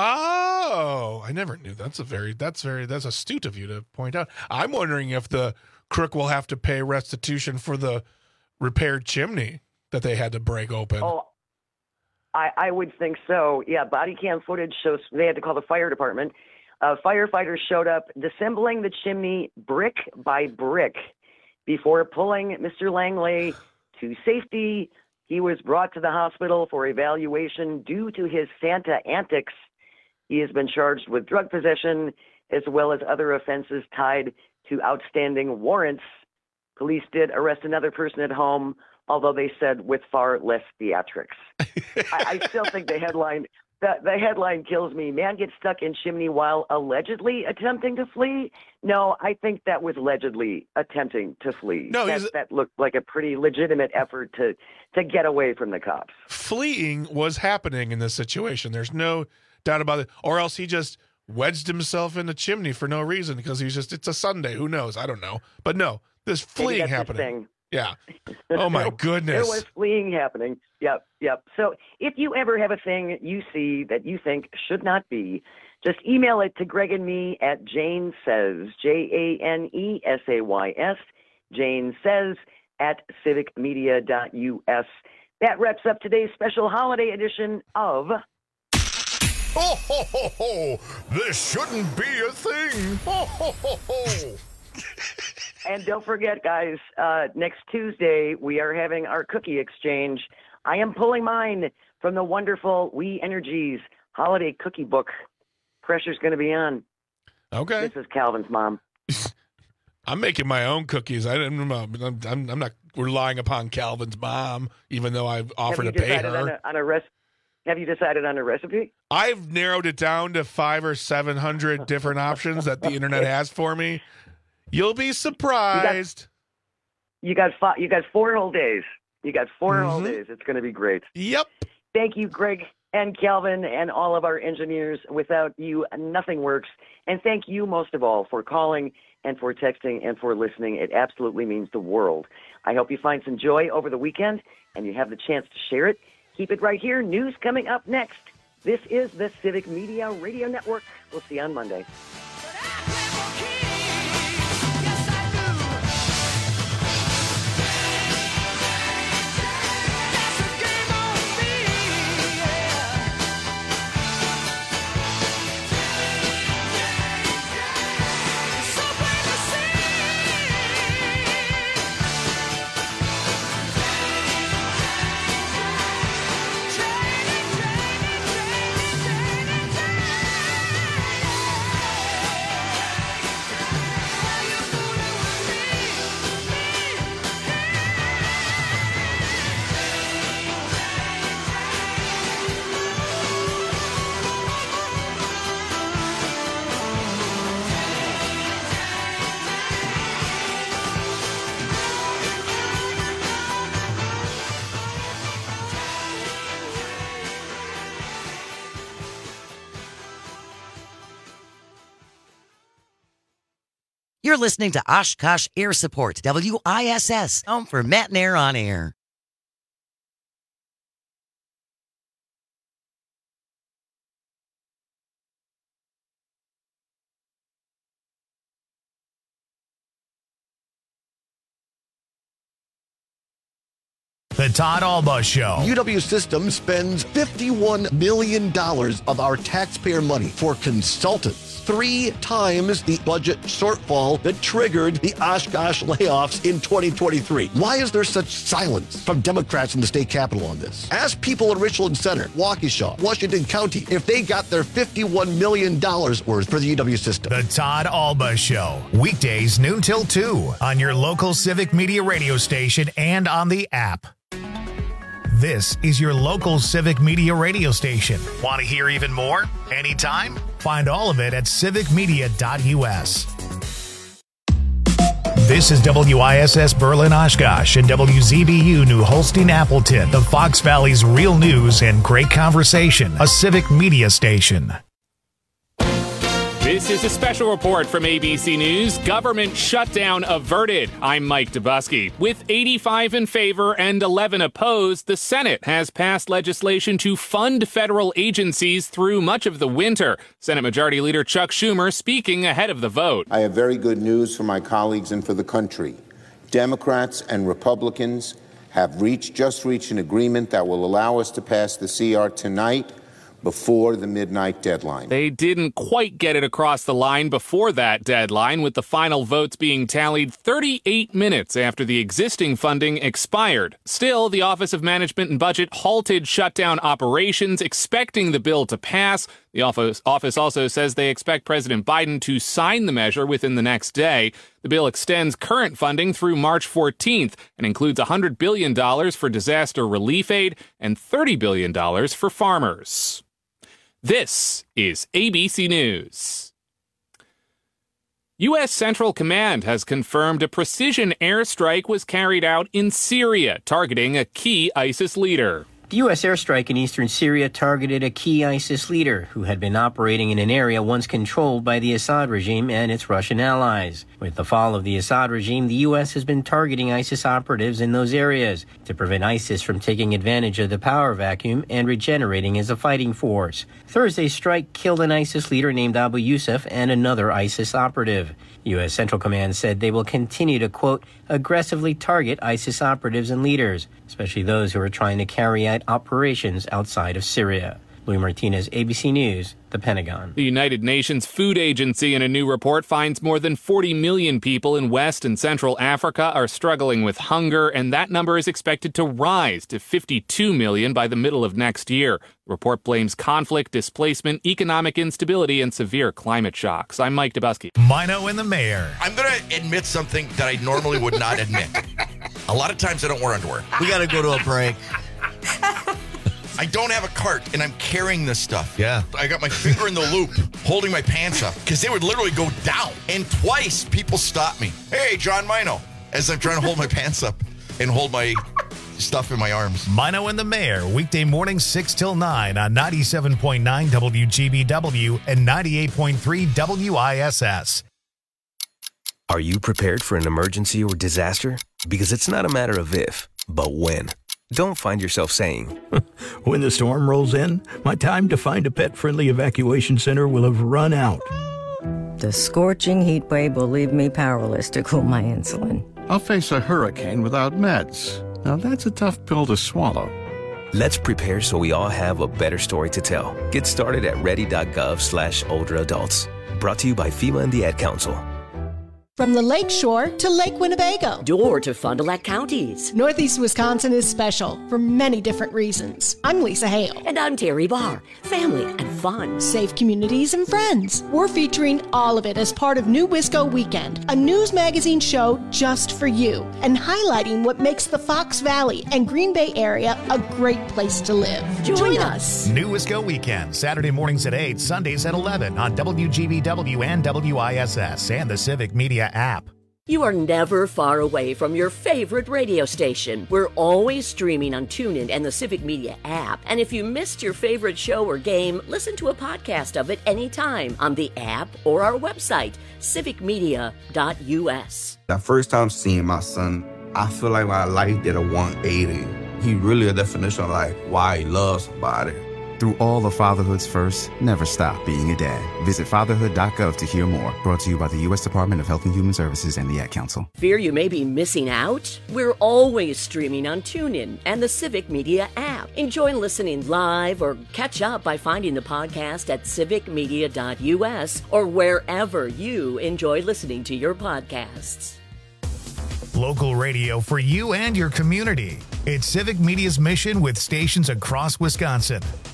Oh, I never knew. That's a very, that's very, that's astute of you to point out. I'm wondering if the crook will have to pay restitution for the repaired chimney that they had to break open. Oh, I, I would think so. Yeah, body cam footage shows they had to call the fire department. Uh, firefighters showed up disassembling the chimney brick by brick before pulling Mister Langley to safety. He was brought to the hospital for evaluation due to his Santa antics. He has been charged with drug possession as well as other offenses tied to outstanding warrants. Police did arrest another person at home, although they said with far less theatrics. I, I still think the headline the, the headline kills me. Man gets stuck in chimney while allegedly attempting to flee. No, I think that was allegedly attempting to flee. No, that, that looked like a pretty legitimate effort to to get away from the cops. Fleeing was happening in this situation. There's no doubt about it. Or else he just wedged himself in the chimney for no reason because he's just, it's a Sunday. Who knows? I don't know. But no, there's fleeing happening. Yeah. Oh, my goodness. There was fleeing happening. Yep, yep. So if you ever have a thing you see that you think should not be, just email it to Greg and me at Jane Says, J A N E S A Y S, Jane Says at civic media dot U S. That wraps up today's special holiday edition of... Ho, ho, ho, ho! This shouldn't be a thing! Ho, ho, ho, ho! And don't forget, guys, uh, next Tuesday, we are having our cookie exchange. I am pulling mine from the wonderful We Energies holiday cookie book. Pressure's going to be on. Okay. This is Calvin's mom. I'm making my own cookies. I didn't. I'm, I'm, I'm not relying upon Calvin's mom, even though I've offered to pay her. On a, on a rest, have you decided on a recipe? I've narrowed it down to five or seven hundred different options that the internet has for me. You'll be surprised. You got, you got five, you got four whole days. You got four mm-hmm. whole days. It's going to be great. Yep. Thank you, Greg and Calvin and all of our engineers. Without you, nothing works. And thank you most of all for calling and for texting and for listening. It absolutely means the world. I hope you find some joy over the weekend and you have the chance to share it. Keep it right here. News coming up next. This is the Civic Media Radio Network. We'll see you on Monday. You're listening to Oshkosh Air Support, W I S S, home for Matt and Air on Air. The Todd Alba Show. U W Systems spends fifty-one million dollars of our taxpayer money for consultants, three times the budget shortfall that triggered the Oshkosh layoffs in twenty twenty-three. Why is there such silence from Democrats in the state capitol on this? Ask people in Richland Center, Waukesha, Washington County, if they got their fifty-one million dollars worth for the U W system. The Todd Alba Show. Weekdays noon till two on your local Civic Media radio station and on the app. This is your local Civic Media radio station. Want to hear even more? Anytime? Find all of it at civic media dot u s. This is W I S S Berlin Oshkosh and W Z B U New Holstein Appleton, the Fox Valley's real news and great conversation, a Civic Media station. This is a special report from A B C News. Government shutdown averted. I'm Mike Dubusky. With eighty-five in favor and eleven opposed, the Senate has passed legislation to fund federal agencies through much of the winter. Senate Majority Leader Chuck Schumer speaking ahead of the vote. I have very good news for my colleagues and for the country. Democrats and Republicans have reached, just reached an agreement that will allow us to pass the C R tonight, before the midnight deadline. They didn't quite get it across the line before that deadline, with the final votes being tallied thirty-eight minutes after the existing funding expired. Still, the Office of Management and Budget halted shutdown operations, expecting the bill to pass. The office, office also says they expect President Biden to sign the measure within the next day. The bill extends current funding through March fourteenth and includes one hundred billion dollars for disaster relief aid and thirty billion dollars for farmers. This is A B C News. U S Central Command has confirmed a precision airstrike was carried out in Syria, targeting a key ISIS leader. The U S airstrike in eastern Syria targeted a key ISIS leader who had been operating in an area once controlled by the Assad regime and its Russian allies. With the fall of the Assad regime, the U S has been targeting ISIS operatives in those areas to prevent ISIS from taking advantage of the power vacuum and regenerating as a fighting force. Thursday's strike killed an ISIS leader named Abu Yusuf and another ISIS operative. U S Central Command said they will continue to, quote, aggressively target ISIS operatives and leaders, especially those who are trying to carry out operations outside of Syria. Louis Martinez, A B C News, the Pentagon. The United Nations Food Agency in a new report finds more than forty million people in West and Central Africa are struggling with hunger, and that number is expected to rise to fifty-two million by the middle of next year. The report blames conflict, displacement, economic instability, and severe climate shocks. I'm Mike Dubusky. Mino and the Mayor. I'm going to admit something that I normally would not admit. A lot of times I don't wear underwear. We got to go to a break. I don't have a cart, and I'm carrying this stuff. Yeah. I got my finger in the loop, holding my pants up, because they would literally go down. And twice, people stopped me. Hey, John Mino, as I'm trying to hold my pants up and hold my stuff in my arms. Mino and the Mayor, weekday mornings six till nine on ninety-seven point nine W G B W and ninety-eight point three W I S S. Are you prepared for an emergency or disaster? Because it's not a matter of if, but when. Don't find yourself saying, when the storm rolls in, my time to find a pet-friendly evacuation center will have run out. The scorching heat wave will leave me powerless to cool my insulin. I'll face a hurricane without meds. Now that's a tough pill to swallow. Let's prepare so we all have a better story to tell. Get started at ready.gov slash older adults. Brought to you by FEMA and the Ad Council. From the Lake Shore to Lake Winnebago. Door to Fond du Lac counties. Northeast Wisconsin is special for many different reasons. I'm Lisa Hale. And I'm Terry Barr. Family and fun. Safe communities and friends. We're featuring all of it as part of New Wisco Weekend, a news magazine show just for you, and highlighting what makes the Fox Valley and Green Bay area a great place to live. Join, Join us. us. New Wisco Weekend, Saturday mornings at eight, Sundays at eleven on W G B W and W I S S and the Civic Media app. You are never far away from your favorite radio station. We're always streaming on TuneIn and the Civic Media app. And if you missed your favorite show or game, listen to a podcast of it anytime on the app or our website, civic media dot U S. The first time seeing my son, I feel like my life did a one eighty. He really a definition of like why he loves somebody. Through all of fatherhood's first, never stop being a dad. Visit fatherhood dot gov to hear more. Brought to you by the U S Department of Health and Human Services and the Ad Council. Fear you may be missing out? We're always streaming on TuneIn and the Civic Media app. Enjoy listening live or catch up by finding the podcast at civic media dot U S or wherever you enjoy listening to your podcasts. Local radio for you and your community. It's Civic Media's mission with stations across Wisconsin.